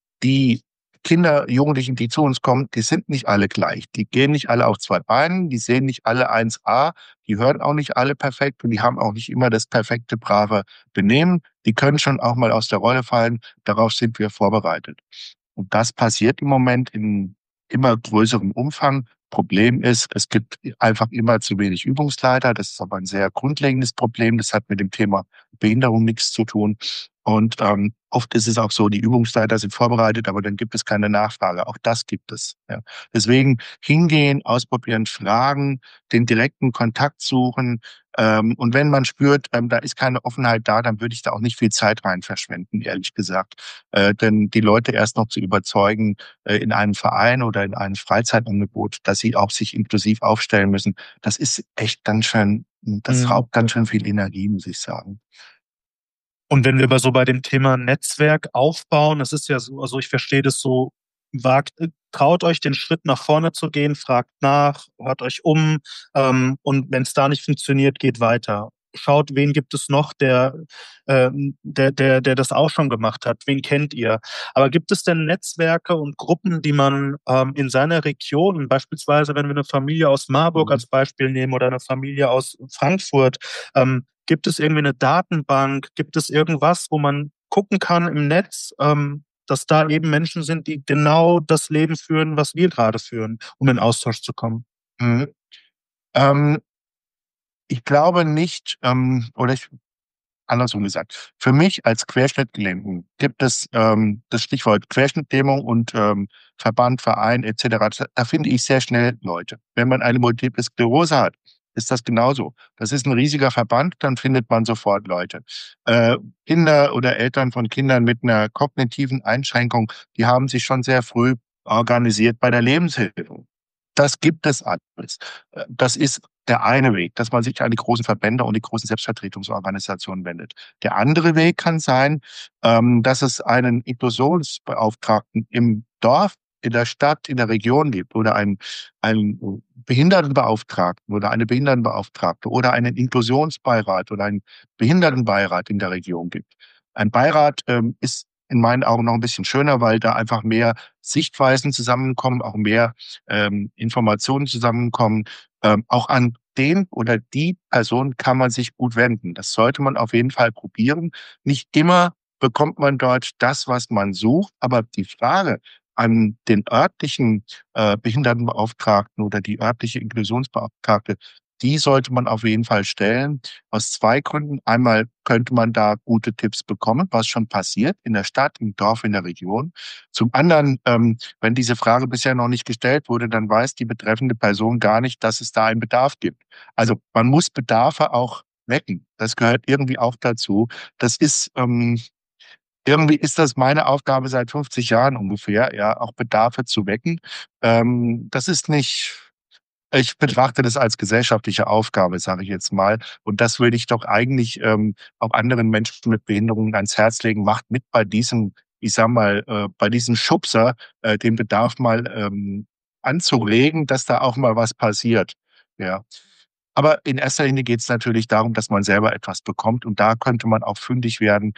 die Kinder, Jugendlichen, die zu uns kommen, die sind nicht alle gleich. Die gehen nicht alle auf 2 Beinen, die sehen nicht alle 1A, die hören auch nicht alle perfekt und die haben auch nicht immer das perfekte, brave Benehmen. Die können schon auch mal aus der Rolle fallen. Darauf sind wir vorbereitet.“ Und das passiert im Moment in immer größerem Umfang. Problem ist, es gibt einfach immer zu wenig Übungsleiter. Das ist aber ein sehr grundlegendes Problem. Das hat mit dem Thema Behinderung nichts zu tun. Und, oft ist es auch so, die Übungsleiter sind vorbereitet, aber dann gibt es keine Nachfrage. Auch das gibt es, ja. Deswegen hingehen, ausprobieren, fragen, den direkten Kontakt suchen. Und wenn man spürt, da ist keine Offenheit da, dann würde ich da auch nicht viel Zeit rein verschwenden, ehrlich gesagt. Denn die Leute erst noch zu überzeugen, in einem Verein oder in einem Freizeitangebot, dass sie auch sich inklusiv aufstellen müssen, das ist echt das Mhm. raubt ganz schön viel Energie, muss ich sagen. Und wenn wir aber so bei dem Thema Netzwerk aufbauen, es ist ja so, also ich verstehe das so, traut euch den Schritt nach vorne zu gehen, fragt nach, hört euch um, und wenn es da nicht funktioniert, geht weiter. Schaut, wen gibt es noch, der das auch schon gemacht hat? Wen kennt ihr? Aber gibt es denn Netzwerke und Gruppen, die man in seiner Region, beispielsweise wenn wir eine Familie aus Marburg Mhm. als Beispiel nehmen oder eine Familie aus Frankfurt, gibt es irgendwie eine Datenbank? Gibt es irgendwas, wo man gucken kann im Netz, dass da eben Menschen sind, die genau das Leben führen, was wir gerade führen, um in Austausch zu kommen? Mhm. Ähm, Ich glaube nicht, oder ich andersrum gesagt, für mich als Querschnittgelähmten gibt es, das Stichwort Querschnittlähmung und, Verband, Verein et cetera. Da finde ich sehr schnell Leute. Wenn man eine Multiple Sklerose hat, ist das genauso. Das ist ein riesiger Verband, dann findet man sofort Leute. Äh, Kinder oder Eltern von Kindern mit einer kognitiven Einschränkung, die haben sich schon sehr früh organisiert bei der Lebenshilfe. Das gibt es alles. Das ist der eine Weg, dass man sich an die großen Verbände und die großen Selbstvertretungsorganisationen wendet. Der andere Weg kann sein, dass es einen Inklusionsbeauftragten im Dorf, in der Stadt, in der Region gibt oder einen Behindertenbeauftragten oder eine Behindertenbeauftragte oder einen Inklusionsbeirat oder einen Behindertenbeirat in der Region gibt. Ein Beirat, ist in meinen Augen noch ein bisschen schöner, weil da einfach mehr Sichtweisen zusammenkommen, auch mehr, Informationen zusammenkommen. Auch an den oder die Person kann man sich gut wenden. Das sollte man auf jeden Fall probieren. Nicht immer bekommt man dort das, was man sucht. Aber die Frage an den örtlichen Behindertenbeauftragten oder die örtliche Inklusionsbeauftragte, die sollte man auf jeden Fall stellen. Aus 2 Gründen. Einmal könnte man da gute Tipps bekommen, was schon passiert in der Stadt, im Dorf, in der Region. Zum anderen, wenn diese Frage bisher noch nicht gestellt wurde, dann weiß die betreffende Person gar nicht, dass es da einen Bedarf gibt. Also man muss Bedarfe auch wecken. Das gehört irgendwie auch dazu. Das ist irgendwie ist das meine Aufgabe seit 50 Jahren ungefähr, ja, auch Bedarfe zu wecken. Das ist nicht Ich betrachte das als gesellschaftliche Aufgabe, sage ich jetzt mal. Und das würde ich doch eigentlich auch anderen Menschen mit Behinderungen ans Herz legen. Macht mit bei diesem, ich sage mal, bei diesem Schubser, den Bedarf mal anzuregen, dass da auch mal was passiert. Ja. Aber in erster Linie geht es natürlich darum, dass man selber etwas bekommt. Und da könnte man auch fündig werden.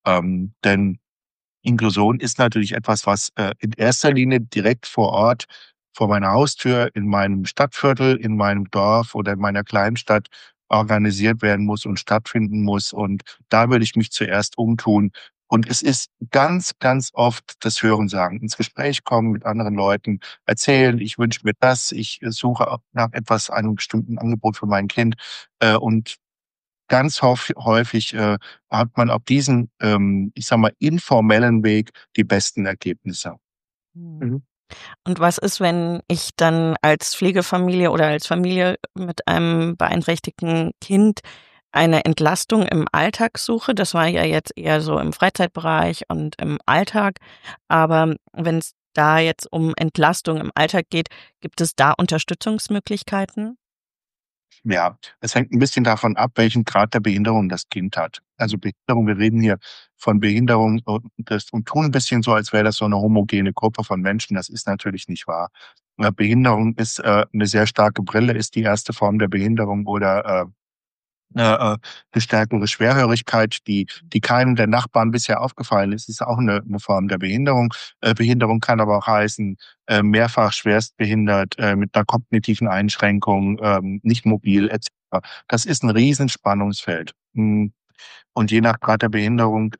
Denn Inklusion ist natürlich etwas, was in erster Linie direkt vor Ort, vor meiner Haustür, in meinem Stadtviertel, in meinem Dorf oder in meiner Kleinstadt organisiert werden muss und stattfinden muss. Und da würde ich mich zuerst umtun. Und es ist ganz, ganz oft das Hörensagen, ins Gespräch kommen mit anderen Leuten, erzählen, ich wünsche mir das, ich suche auch nach etwas, einem bestimmten Angebot für mein Kind. Und ganz häufig hat man auf diesem, ich sage mal, informellen Weg die besten Ergebnisse. Mhm. Mhm. Und was ist, wenn ich dann als Pflegefamilie oder als Familie mit einem beeinträchtigten Kind eine Entlastung im Alltag suche? Das war ja jetzt eher so im Freizeitbereich und im Alltag. Aber wenn es da jetzt um Entlastung im Alltag geht, gibt es da Unterstützungsmöglichkeiten? Ja, es hängt ein bisschen davon ab, welchen Grad der Behinderung das Kind hat. Also Behinderung, wir reden hier von Behinderung und tun ein bisschen so, als wäre das so eine homogene Gruppe von Menschen. Das ist natürlich nicht wahr. Behinderung ist 'ne sehr starke Brille ist die erste Form der Behinderung oder 'ne stärkere Schwerhörigkeit, die keinem der Nachbarn bisher aufgefallen ist auch 'ne Form der Behinderung. Behinderung kann aber auch heißen, mehrfach schwerstbehindert, mit 'ner kognitiven Einschränkung, nicht mobil et cetera. Das ist 'n Riesenspannungsfeld. Und je nach Grad der Behinderung,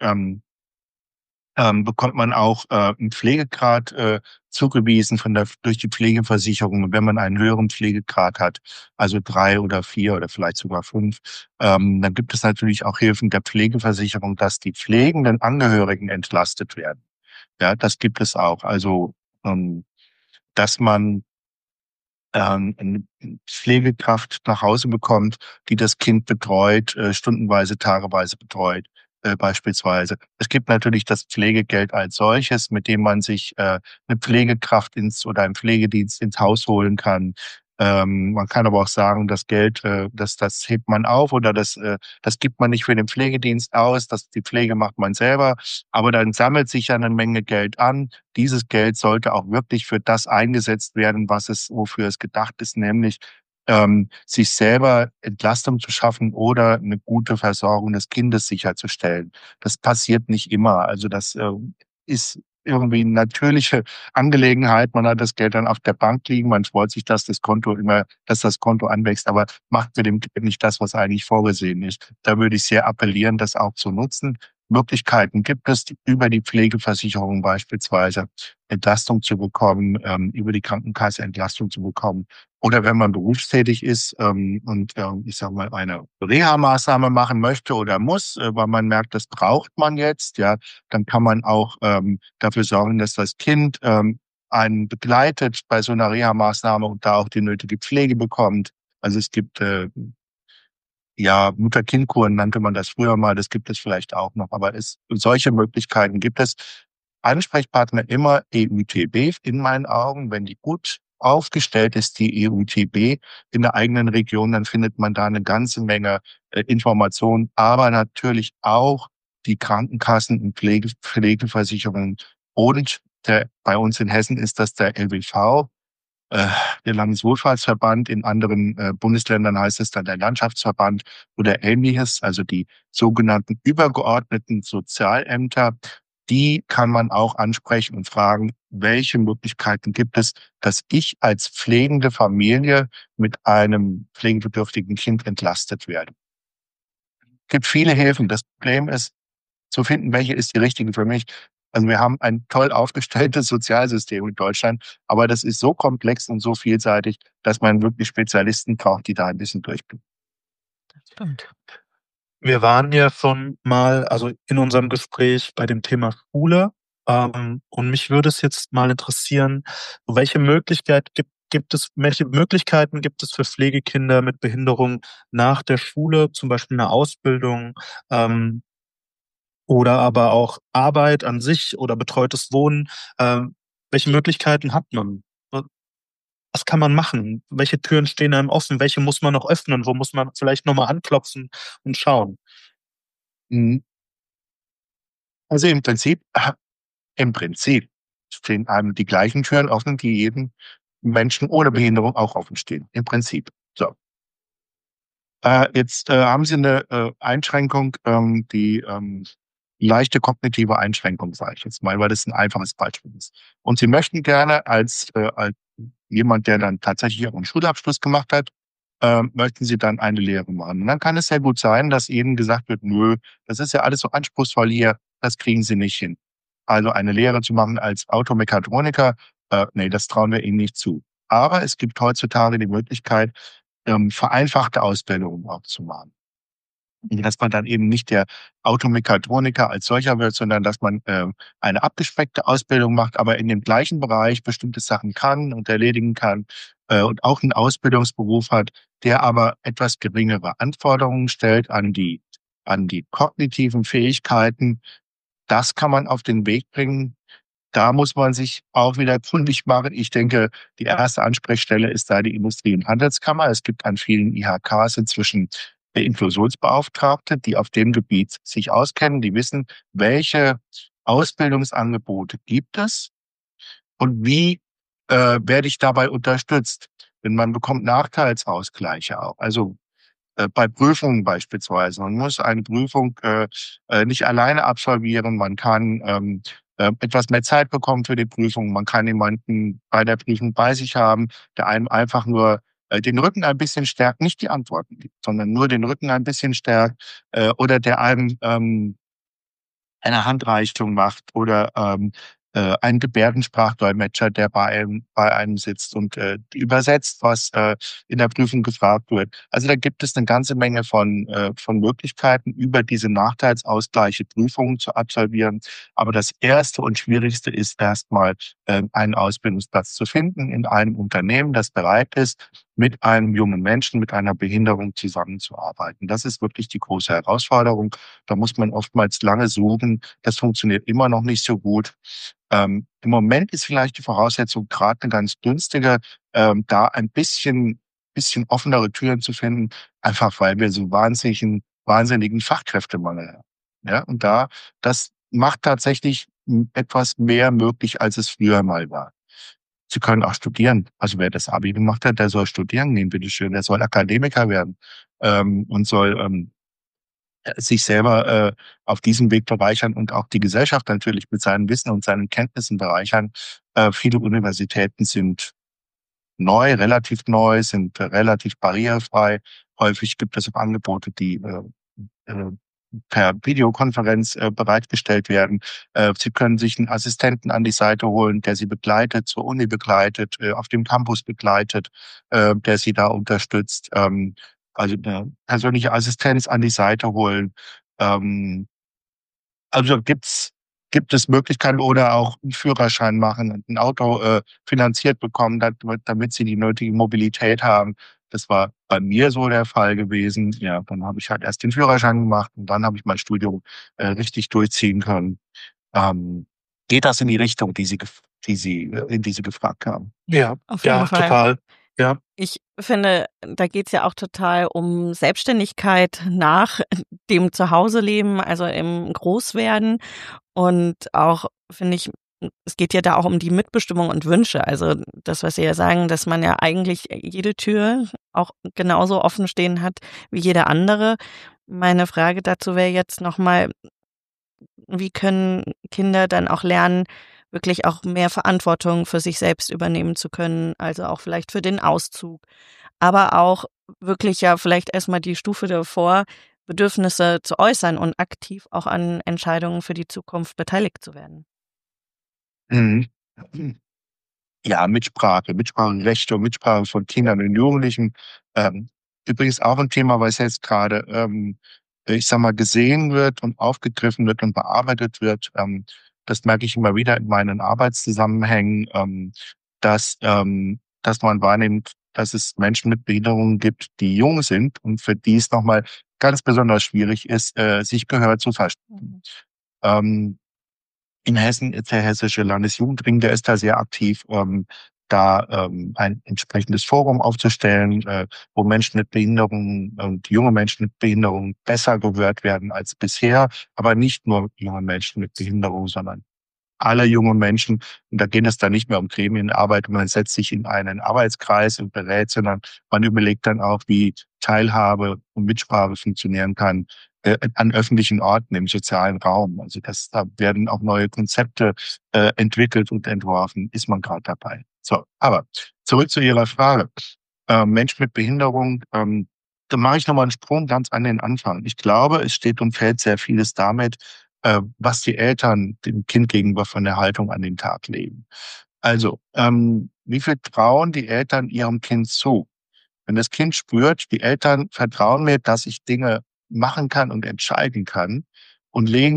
bekommt man auch 'n Pflegegrad zugewiesen durch die Pflegeversicherung. Und wenn man einen höheren Pflegegrad hat, also 3 oder 4 oder vielleicht sogar 5, dann gibt es natürlich auch Hilfen der Pflegeversicherung, dass die pflegenden Angehörigen entlastet werden. Ja, das gibt es auch. Also, dass man 'ne Pflegekraft nach Hause bekommt, die das Kind betreut, stundenweise, tageweise betreut, beispielsweise. Es gibt natürlich das Pflegegeld als solches, mit dem man sich 'ne Pflegekraft oder einen Pflegedienst ins Haus holen kann. Man kann aber auch sagen, das Geld, das hebt man auf oder das gibt man nicht für den Pflegedienst aus, die Pflege macht man selber. Aber dann sammelt sich ja 'ne Menge Geld an. Dieses Geld sollte auch wirklich für das eingesetzt werden, wofür es gedacht ist, nämlich sich selber Entlastung zu schaffen oder eine gute Versorgung des Kindes sicherzustellen. Das passiert nicht immer. Also, das ist irgendwie 'ne natürliche Angelegenheit. Man hat das Geld dann auf der Bank liegen. Man freut sich, dass das Konto anwächst, aber macht mit dem Geld nicht das, was eigentlich vorgesehen ist. Da würde ich sehr appellieren, das auch zu nutzen. Möglichkeiten gibt es, über die Pflegeversicherung beispielsweise Entlastung zu bekommen, über die Krankenkasse Entlastung zu bekommen. Oder wenn man berufstätig ist, und, ich sage mal, eine Reha-Maßnahme machen möchte oder muss, weil man merkt, das braucht man jetzt, ja, dann kann man auch, dafür sorgen, dass das Kind, einen begleitet bei so einer Reha-Maßnahme und da auch die nötige Pflege bekommt. Also, es gibt, ja, Mutter-Kind-Kuren nannte man das früher mal, das gibt es vielleicht auch noch, aber solche Möglichkeiten gibt es. Ansprechpartner immer EUTB in meinen Augen. Wenn die gut aufgestellt ist, die EUTB in der eigenen Region, dann findet man da eine ganze Menge Informationen, aber natürlich auch die Krankenkassen und Pflegeversicherungen. Und bei uns in Hessen ist das der LWV, äh, der Landeswohlfahrtsverband. In anderen Bundesländern heißt es dann der Landschaftsverband oder Ähnliches, also die sogenannten übergeordneten Sozialämter. Die kann man auch ansprechen und fragen, welche Möglichkeiten gibt es, dass ich als pflegende Familie mit einem pflegebedürftigen Kind entlastet werde. Es gibt viele Hilfen. Das Problem ist, zu finden, welche ist die richtige für mich. Also wir haben ein toll aufgestelltes Sozialsystem in Deutschland, aber das ist so komplex und so vielseitig, dass man wirklich Spezialisten braucht, die da ein bisschen durchblicken. Stimmt. Wir waren ja schon mal, also in unserem Gespräch bei dem Thema Schule, und mich würde es jetzt mal interessieren, welche welche Möglichkeiten gibt es für Pflegekinder mit Behinderung nach der Schule, zum Beispiel eine Ausbildung, ähm, oder aber auch Arbeit an sich oder betreutes Wohnen? Welche Möglichkeiten hat man? Was kann man machen? Welche Türen stehen einem offen? Welche muss man noch öffnen? Wo muss man vielleicht noch mal anklopfen und schauen? Mhm. Also im Prinzip stehen einem die gleichen Türen offen, die jedem Menschen ohne Behinderung auch offen stehen. Im Prinzip. So. Jetzt haben Sie eine Einschränkung, die leichte kognitive Einschränkung, sage ich jetzt mal, weil das ein einfaches Beispiel ist. Und Sie möchten gerne als jemand, der dann tatsächlich auch einen Schulabschluss gemacht hat, möchten Sie dann eine Lehre machen. Und dann kann es sehr gut sein, dass Ihnen gesagt wird, nö, das ist ja alles so anspruchsvoll hier, das kriegen Sie nicht hin. Also eine Lehre zu machen als Automechatroniker, nee, das trauen wir Ihnen nicht zu. Aber es gibt heutzutage die Möglichkeit, vereinfachte Ausbildungen auch zu machen. Dass man dann eben nicht der Automechatroniker als solcher wird, sondern dass man eine abgespeckte Ausbildung macht, aber in dem gleichen Bereich bestimmte Sachen kann und erledigen kann und auch einen Ausbildungsberuf hat, der aber etwas geringere Anforderungen stellt an die kognitiven Fähigkeiten. Das kann man auf den Weg bringen. Da muss man sich auch wieder kundig machen. Ich denke, die erste Ansprechstelle ist da die Industrie- und Handelskammer. Es gibt an vielen IHKs inzwischen Inklusionsbeauftragte, die auf dem Gebiet sich auskennen, die wissen, welche Ausbildungsangebote gibt es und wie werde ich dabei unterstützt. Denn man bekommt Nachteilsausgleiche auch. Also bei Prüfungen beispielsweise. Man muss eine Prüfung nicht alleine absolvieren. Man kann etwas mehr Zeit bekommen für die Prüfung. Man kann jemanden bei der Prüfung bei sich haben, der einem einfach nur den Rücken ein bisschen stärkt, nicht die Antworten gibt, sondern nur den Rücken ein bisschen stärkt oder der einem eine Handreichung macht oder ein Gebärdensprachdolmetscher, der bei einem sitzt und übersetzt, was in der Prüfung gefragt wird. Also da gibt es eine ganze Menge von Möglichkeiten, über diese Nachteilsausgleiche Prüfungen zu absolvieren. Aber das Erste und Schwierigste ist erstmal, einen Ausbildungsplatz zu finden in einem Unternehmen, das bereit ist, mit einem jungen Menschen mit einer Behinderung zusammenzuarbeiten. Das ist wirklich die große Herausforderung. Da muss man oftmals lange suchen. Das funktioniert immer noch nicht so gut. Im Moment ist vielleicht die Voraussetzung gerade eine ganz günstige, da ein bisschen offenere Türen zu finden, einfach weil wir so wahnsinnigen Fachkräftemangel haben. Ja, und das macht tatsächlich etwas mehr möglich, als es früher mal war. Sie können auch studieren. Also wer das Abi gemacht hat, der soll studieren gehen, bitteschön. Der soll Akademiker werden und soll sich selber auf diesem Weg bereichern und auch die Gesellschaft natürlich mit seinem Wissen und seinen Kenntnissen bereichern. Viele Universitäten sind relativ neu, sind relativ barrierefrei. Häufig gibt es auch Angebote, die äh, per Videokonferenz bereitgestellt werden. Sie können sich einen Assistenten an die Seite holen, der Sie begleitet, zur Uni begleitet, auf dem Campus begleitet, der Sie da unterstützt. Also eine persönliche Assistenz an die Seite holen. Also gibt es Möglichkeiten oder auch einen Führerschein machen, ein Auto finanziert bekommen, damit Sie die nötige Mobilität haben. Das war bei mir so der Fall gewesen. Ja, dann habe ich halt erst den Führerschein gemacht und dann habe ich mein Studium richtig durchziehen können. Geht das in die Richtung, in die Sie gefragt haben? Ja, Auf jeden Fall. total. Ja. Ich finde, da geht's ja auch total um Selbstständigkeit nach dem Zuhause-Leben, also im Großwerden. Und auch, finde ich, es geht ja da auch um die Mitbestimmung und Wünsche. Also das, was Sie ja sagen, dass man ja eigentlich jede Tür auch genauso offen stehen hat wie jede andere. Meine Frage dazu wäre jetzt nochmal, wie können Kinder dann auch lernen, wirklich auch mehr Verantwortung für sich selbst übernehmen zu können, also auch vielleicht für den Auszug, aber auch wirklich ja vielleicht erstmal die Stufe davor, Bedürfnisse zu äußern und aktiv auch an Entscheidungen für die Zukunft beteiligt zu werden. Mhm. Ja, Mitspracherechte und Mitsprache von Kindern und Jugendlichen. Ähm, Übrigens auch ein Thema, was jetzt gerade, ich sag mal, gesehen wird und aufgegriffen wird und bearbeitet wird. Das merke ich immer wieder in meinen Arbeitszusammenhängen, dass man wahrnimmt, dass es Menschen mit Behinderungen gibt, die jung sind und für die es nochmal ganz besonders schwierig ist, sich Gehör zu verschaffen. Ähm, in Hessen ist der Hessische Landesjugendring, der ist da sehr aktiv, ein entsprechendes Forum aufzustellen, wo Menschen mit Behinderungen und junge Menschen mit Behinderungen besser gehört werden als bisher. Aber nicht nur junge Menschen mit Behinderung, sondern alle junge Menschen. Und da geht es dann nicht mehr um Gremienarbeit, man setzt sich in einen Arbeitskreis und berät, sondern man überlegt dann auch, wie Teilhabe und Mitsprache funktionieren kann an öffentlichen Orten im sozialen Raum. Also da werden auch neue Konzepte entwickelt und entworfen, ist man gerade dabei. So, aber zurück zu Ihrer Frage. Mensch mit Behinderung, da mache ich nochmal einen Sprung ganz an den Anfang. Ich glaube, es steht und fällt sehr vieles damit, was die Eltern dem Kind gegenüber von der Haltung an den Tag legen. Also, wie viel trauen die Eltern ihrem Kind zu? Wenn das Kind spürt, die Eltern vertrauen mir, dass ich Dinge machen kann und entscheiden kann und legen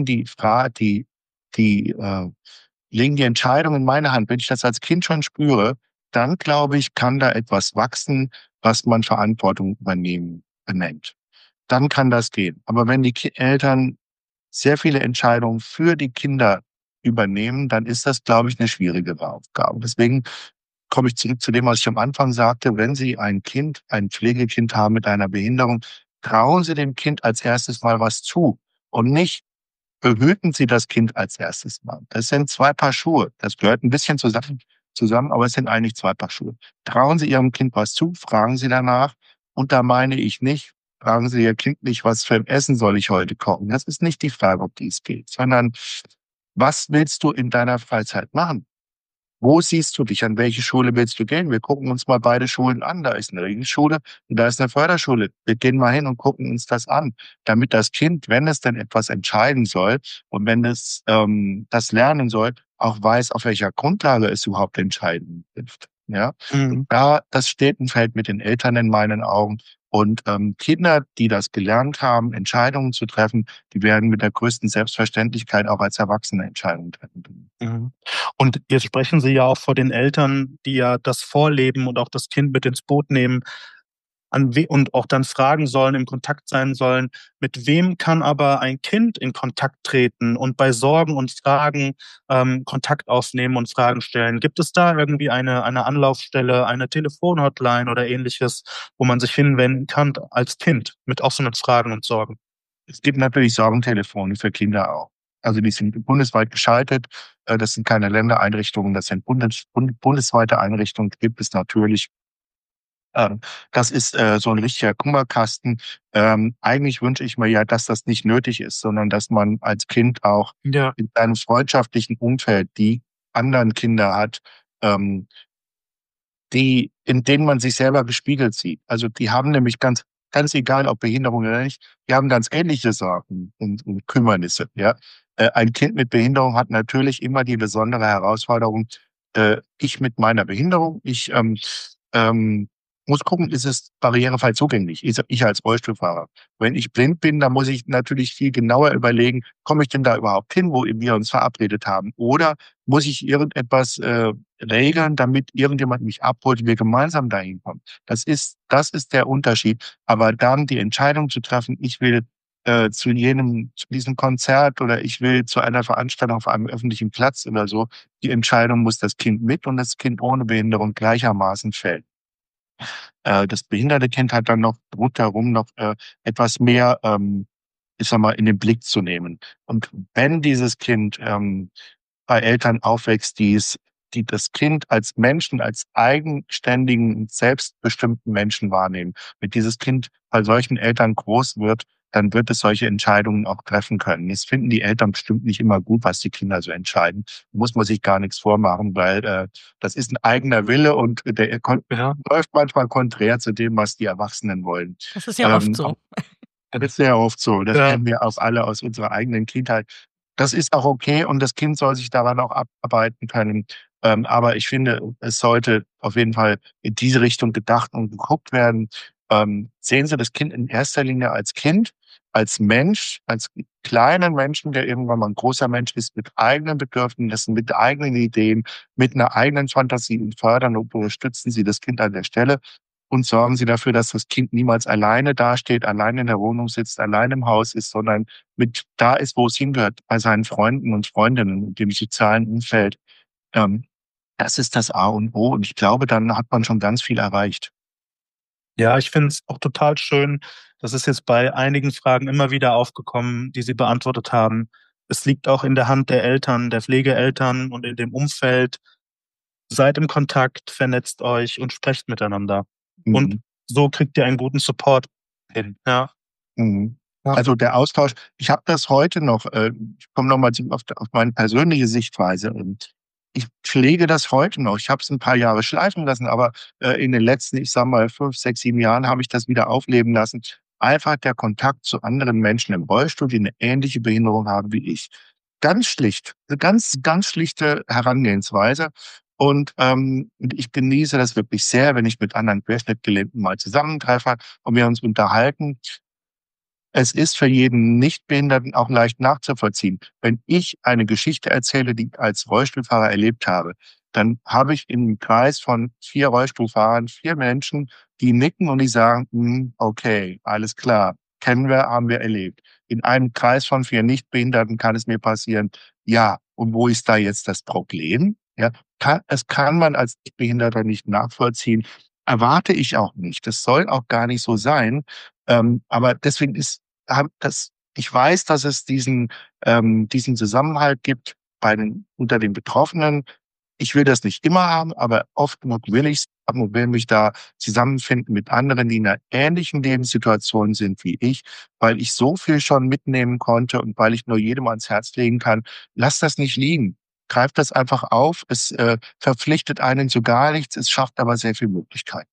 legen die Entscheidung in meine Hand. Wenn ich das als Kind schon spüre, dann glaube ich, kann da etwas wachsen, was man Verantwortung übernehmen nennt. Dann kann das gehen. Aber wenn die Eltern sehr viele Entscheidungen für die Kinder übernehmen, dann ist das, glaube ich, eine schwierige Aufgabe. Deswegen komme ich zurück zu dem, was ich am Anfang sagte. Wenn Sie ein Pflegekind haben mit einer Behinderung, trauen Sie dem Kind als erstes mal was zu und nicht behüten Sie das Kind als erstes mal. Das sind 2 Paar Schuhe. Das gehört ein bisschen zusammen, aber es sind eigentlich 2 Paar Schuhe. Trauen Sie Ihrem Kind was zu, fragen Sie danach. Und da meine ich nicht, fragen Sie Ihr Kind nicht, was für ein Essen soll ich heute kochen. Das ist nicht die Frage, um die es geht, sondern was willst du in deiner Freizeit machen? Wo siehst du dich? An welche Schule willst du gehen? Wir gucken uns mal beide Schulen an. Da ist eine Regelschule und da ist eine Förderschule. Wir gehen mal hin und gucken uns das an, damit das Kind, wenn es denn etwas entscheiden soll und wenn es das lernen soll, auch weiß, auf welcher Grundlage es überhaupt entscheiden trifft. Ja, und das steht und fällt mit den Eltern in meinen Augen. Und Kinder, die das gelernt haben, Entscheidungen zu treffen, die werden mit der größten Selbstverständlichkeit auch als Erwachsene Entscheidungen treffen. Mhm. Und jetzt sprechen Sie ja auch vor den Eltern, die ja das vorleben und auch das Kind mit ins Boot nehmen, und auch dann fragen sollen, im Kontakt sein sollen, mit wem kann aber ein Kind in Kontakt treten und bei Sorgen und Fragen Kontakt aufnehmen und Fragen stellen? Gibt es da irgendwie eine Anlaufstelle, eine Telefonhotline oder Ähnliches, wo man sich hinwenden kann als Kind mit offenen Fragen und Sorgen? Es gibt natürlich Sorgentelefone für Kinder auch. Also die sind bundesweit geschaltet. Das sind keine Ländereinrichtungen, das sind bundesweite Einrichtungen, gibt es natürlich. Das ist so ein richtiger Kummerkasten. Eigentlich wünsche ich mir ja, dass das nicht nötig ist, sondern dass man als Kind auch Ja. in einem freundschaftlichen Umfeld die anderen Kinder hat, ähm, in denen man sich selber gespiegelt sieht. Also die haben nämlich ganz egal, ob Behinderung oder nicht, die haben ganz ähnliche Sorgen und Kümmernisse. Ja, ein Kind mit Behinderung hat natürlich immer die besondere Herausforderung. Ich mit meiner Behinderung, ich muss gucken, ist es barrierefrei zugänglich? Ich als Rollstuhlfahrer. Wenn ich blind bin, dann muss ich natürlich viel genauer überlegen, komme ich denn da überhaupt hin, wo wir uns verabredet haben? Oder muss ich irgendetwas regeln, damit irgendjemand mich abholt und wir gemeinsam dahin kommen? Das ist der Unterschied. Aber dann die Entscheidung zu treffen, ich will zu diesem Konzert oder ich will zu einer Veranstaltung auf einem öffentlichen Platz oder so, die Entscheidung muss das Kind mit und das Kind ohne Behinderung gleichermaßen fällen. Das behinderte Kind hat dann noch rundherum noch etwas mehr, ich sag mal, in den Blick zu nehmen. Und wenn dieses Kind bei Eltern aufwächst, die das Kind als Menschen, als eigenständigen, selbstbestimmten Menschen wahrnehmen, wenn dieses Kind bei solchen Eltern groß wird, dann wird es solche Entscheidungen auch treffen können. Jetzt finden die Eltern bestimmt nicht immer gut, was die Kinder so entscheiden. Muss man sich gar nichts vormachen, weil das ist ein eigener Wille und der läuft manchmal konträr zu dem, was die Erwachsenen wollen. Das ist ja oft so. Das ist sehr oft so. Das Ja. kennen wir auch alle aus unserer eigenen Kindheit. Das ist auch okay und das Kind soll sich daran auch abarbeiten können. Aber ich finde, es sollte auf jeden Fall in diese Richtung gedacht und geguckt werden. Sehen Sie das Kind in erster Linie als Kind, als Mensch, als kleinen Menschen, der irgendwann mal ein großer Mensch ist, mit eigenen Bedürfnissen, mit eigenen Ideen, mit einer eigenen Fantasie, und fördern und unterstützen Sie das Kind an der Stelle und sorgen Sie dafür, dass das Kind niemals alleine dasteht, alleine in der Wohnung sitzt, alleine im Haus ist, sondern mit da ist, wo es hingehört, bei seinen Freunden und Freundinnen und dem sozialen Umfeld. Ähm, Das ist das A und O und ich glaube, dann hat man schon ganz viel erreicht. Ja, ich finde es auch total schön. Das ist jetzt bei einigen Fragen immer wieder aufgekommen, die Sie beantwortet haben. Es liegt auch in der Hand der Eltern, der Pflegeeltern und in dem Umfeld. Seid im Kontakt, vernetzt euch und sprecht miteinander. Und Mhm. so kriegt ihr einen guten Support hin. Ja. Mhm. Ja. Also der Austausch, ich habe das heute noch, ich komme noch mal auf meine persönliche Sichtweise. Und ich pflege das heute noch. Ich habe es ein paar Jahre schleifen lassen, aber in den letzten, ich sage mal, 5, 6, 7 Jahren habe ich das wieder aufleben lassen. Einfach der Kontakt zu anderen Menschen im Rollstuhl, die eine ähnliche Behinderung haben wie ich. Ganz schlicht, eine ganz schlichte Herangehensweise. Und ich genieße das wirklich sehr, wenn ich mit anderen Querschnittgelähmten mal zusammentreffe und wir uns unterhalten. Es ist für jeden Nichtbehinderten auch leicht nachzuvollziehen. Wenn ich eine Geschichte erzähle, die ich als Rollstuhlfahrer erlebt habe, dann habe ich im Kreis von 4 Rollstuhlfahrern 4 Menschen, die nicken und die sagen: Okay, alles klar, kennen wir, haben wir erlebt.“ In einem Kreis von 4 Nichtbehinderten kann es mir passieren: „Ja, und wo ist da jetzt das Problem?“ Ja, das kann man als Nichtbehinderter nicht nachvollziehen, erwarte ich auch nicht. Das soll auch gar nicht so sein. Aber deswegen ist das ich weiß, dass es diesen Zusammenhalt gibt unter den Betroffenen. Ich will das nicht immer haben, aber oft genug will ich's haben und will mich da zusammenfinden mit anderen, die in 'ner ähnlichen Lebenssituation sind wie ich, weil ich so viel schon mitnehmen konnte und weil ich nur jedem ans Herz legen kann: „Lasst das nicht liegen. Greift das einfach auf. Es verpflichtet einen zu gar nichts, es schafft aber sehr viel Möglichkeiten.“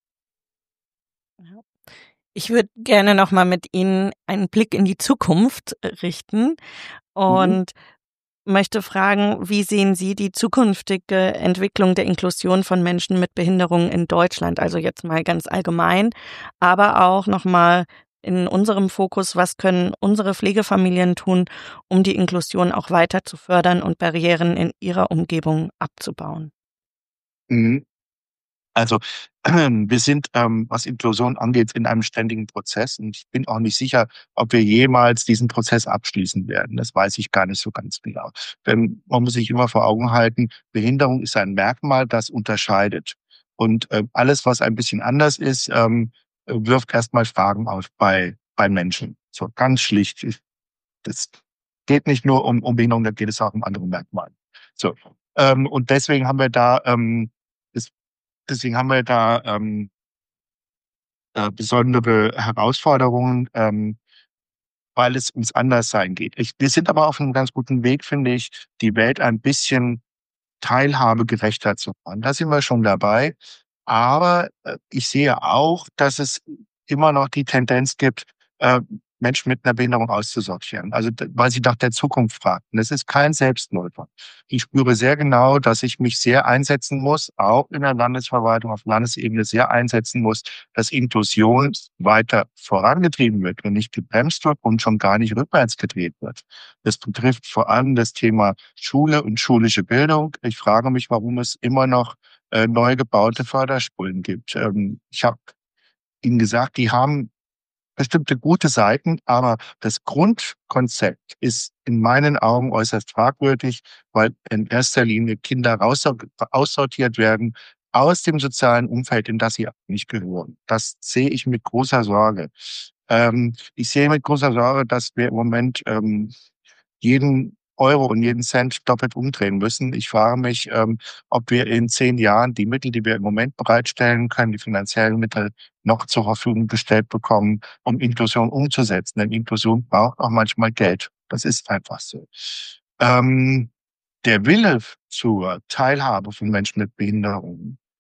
Ja. Ich würde gerne noch mal mit Ihnen einen Blick in die Zukunft richten Mhm. und möchte fragen, wie sehen Sie die zukünftige Entwicklung der Inklusion von Menschen mit Behinderungen in Deutschland? Also jetzt mal ganz allgemein, aber auch noch mal in unserem Fokus, was können unsere Pflegefamilien tun, um die Inklusion auch weiter zu fördern und Barrieren in ihrer Umgebung abzubauen? Mhm. Also, wir sind, was Inklusion angeht, in einem ständigen Prozess und ich bin auch nicht sicher, ob wir jemals diesen Prozess abschließen werden. Das weiß ich gar nicht so ganz genau. Denn man muss sich immer vor Augen halten, Behinderung ist ein Merkmal, das unterscheidet. Und, alles, was ein bisschen anders ist, wirft erst mal Fragen auf bei Menschen. So ganz schlicht. Das geht nicht nur um Behinderung, da geht es auch um andere Merkmale. So, und deswegen haben wir da besondere Herausforderungen, weil es ums Anderssein geht. Wir sind aber auf einem ganz guten Weg, finde ich, die Welt ein bisschen teilhabegerechter zu machen. Da sind wir schon dabei. Aber, ich sehe auch, dass es immer noch die Tendenz gibt, äh, Menschen mit einer Behinderung auszusortieren. Also, weil sie nach der Zukunft fragten. Das ist kein Selbstläufer. Ich spüre sehr genau, dass ich mich sehr einsetzen muss, auch in der Landesverwaltung auf Landesebene sehr einsetzen muss, dass Inklusion weiter vorangetrieben wird und nicht gebremst wird und schon gar nicht rückwärts gedreht wird. Das betrifft vor allem das Thema Schule und schulische Bildung. Ich frage mich, warum es immer noch neu gebaute Förderschulen gibt. Ich habe Ihnen gesagt, die haben bestimmte gute Seiten, aber das Grundkonzept ist in meinen Augen äußerst fragwürdig, weil in erster Linie Kinder aussortiert werden aus dem sozialen Umfeld, in das sie nicht gehören. Das sehe ich mit großer Sorge. Ich sehe mit großer Sorge, dass wir im Moment jeden Euro und jeden Cent doppelt umdrehen müssen. Ich frage mich, ob wir in 10 Jahren die Mittel, die wir im Moment bereitstellen können, die finanziellen Mittel noch zur Verfügung gestellt bekommen, um Inklusion umzusetzen. Denn Inklusion braucht auch manchmal Geld. Das ist einfach so. Ähm, Der Wille zur Teilhabe von Menschen mit Behinderungen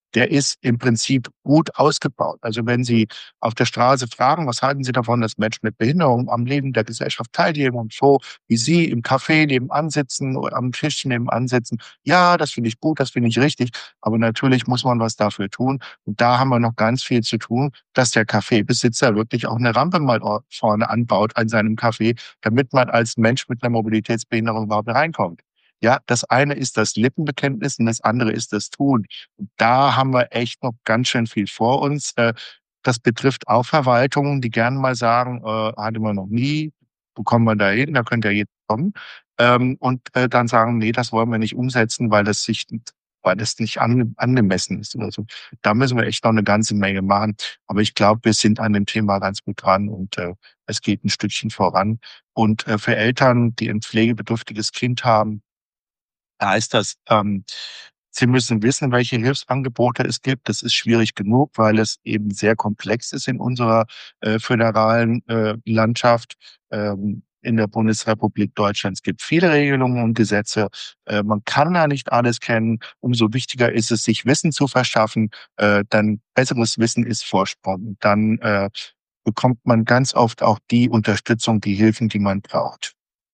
der ist im Prinzip gut ausgebaut. Also wenn Sie auf der Straße fragen, was halten Sie davon, dass Menschen mit Behinderung am Leben der Gesellschaft teilnehmen und so wie Sie im Café nebenan sitzen oder am Tisch nebenan sitzen, ja, das finde ich gut, das finde ich richtig, aber natürlich muss man was dafür tun. Und da haben wir noch ganz viel zu tun, dass der Kaffeebesitzer wirklich auch eine Rampe mal vorne anbaut an seinem Café, damit man als Mensch mit einer Mobilitätsbehinderung überhaupt reinkommt. Ja, das eine ist das Lippenbekenntnis und das andere ist das Tun. Und da haben wir echt noch ganz schön viel vor uns. Das betrifft auch Verwaltungen, die gerne mal sagen, hatte man noch nie, wo kommen wir da hin, da könnte ja jeder kommen. Und dann sagen, nee, das wollen wir nicht umsetzen, weil das nicht angemessen ist oder so. Da müssen wir echt noch eine ganze Menge machen. Aber ich glaube, wir sind an dem Thema ganz gut dran und es geht ein Stückchen voran. Und für Eltern, die ein pflegebedürftiges Kind haben, da heißt das, Sie müssen wissen, welche Hilfsangebote es gibt. Das ist schwierig genug, weil es eben sehr komplex ist in unserer föderalen Landschaft. In der Bundesrepublik Deutschland. Es gibt viele Regelungen und Gesetze. Man kann da nicht alles kennen. Umso wichtiger ist es, sich Wissen zu verschaffen. Dann besseres Wissen ist Vorsprung. Dann bekommt man ganz oft auch die Unterstützung, die Hilfen, die man braucht.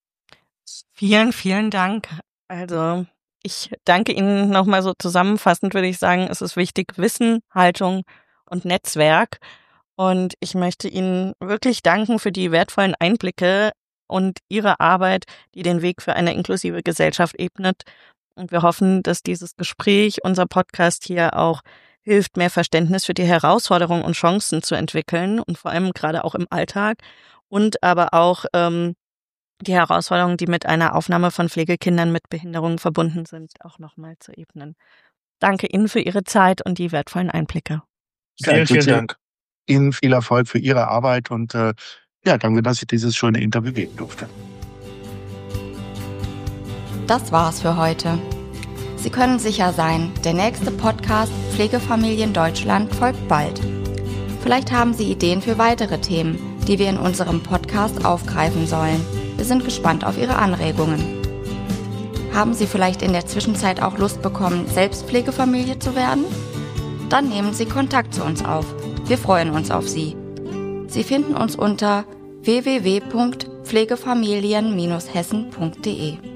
Vielen, vielen Dank. Also ich danke Ihnen nochmal so zusammenfassend, würde ich sagen, es ist wichtig, Wissen, Haltung und Netzwerk. Und ich möchte Ihnen wirklich danken für die wertvollen Einblicke und Ihre Arbeit, die den Weg für eine inklusive Gesellschaft ebnet. Und wir hoffen, dass dieses Gespräch, unser Podcast hier auch hilft, mehr Verständnis für die Herausforderungen und Chancen zu entwickeln und vor allem gerade auch im Alltag und aber auch die Herausforderungen, die mit einer Aufnahme von Pflegekindern mit Behinderungen verbunden sind, auch nochmal zu ebnen. Danke Ihnen für Ihre Zeit und die wertvollen Einblicke. Vielen Dank. Ihnen viel Erfolg für Ihre Arbeit und danke, dass ich dieses schöne Interview geben durfte. Das war's für heute. Sie können sicher sein, der nächste Podcast Pflegefamilien Deutschland folgt bald. Vielleicht haben Sie Ideen für weitere Themen, die wir in unserem Podcast aufgreifen sollen. Wir sind gespannt auf Ihre Anregungen. Haben Sie vielleicht in der Zwischenzeit auch Lust bekommen, selbst Pflegefamilie zu werden? Dann nehmen Sie Kontakt zu uns auf. Wir freuen uns auf Sie. Sie finden uns unter www.pflegefamilien-hessen.de.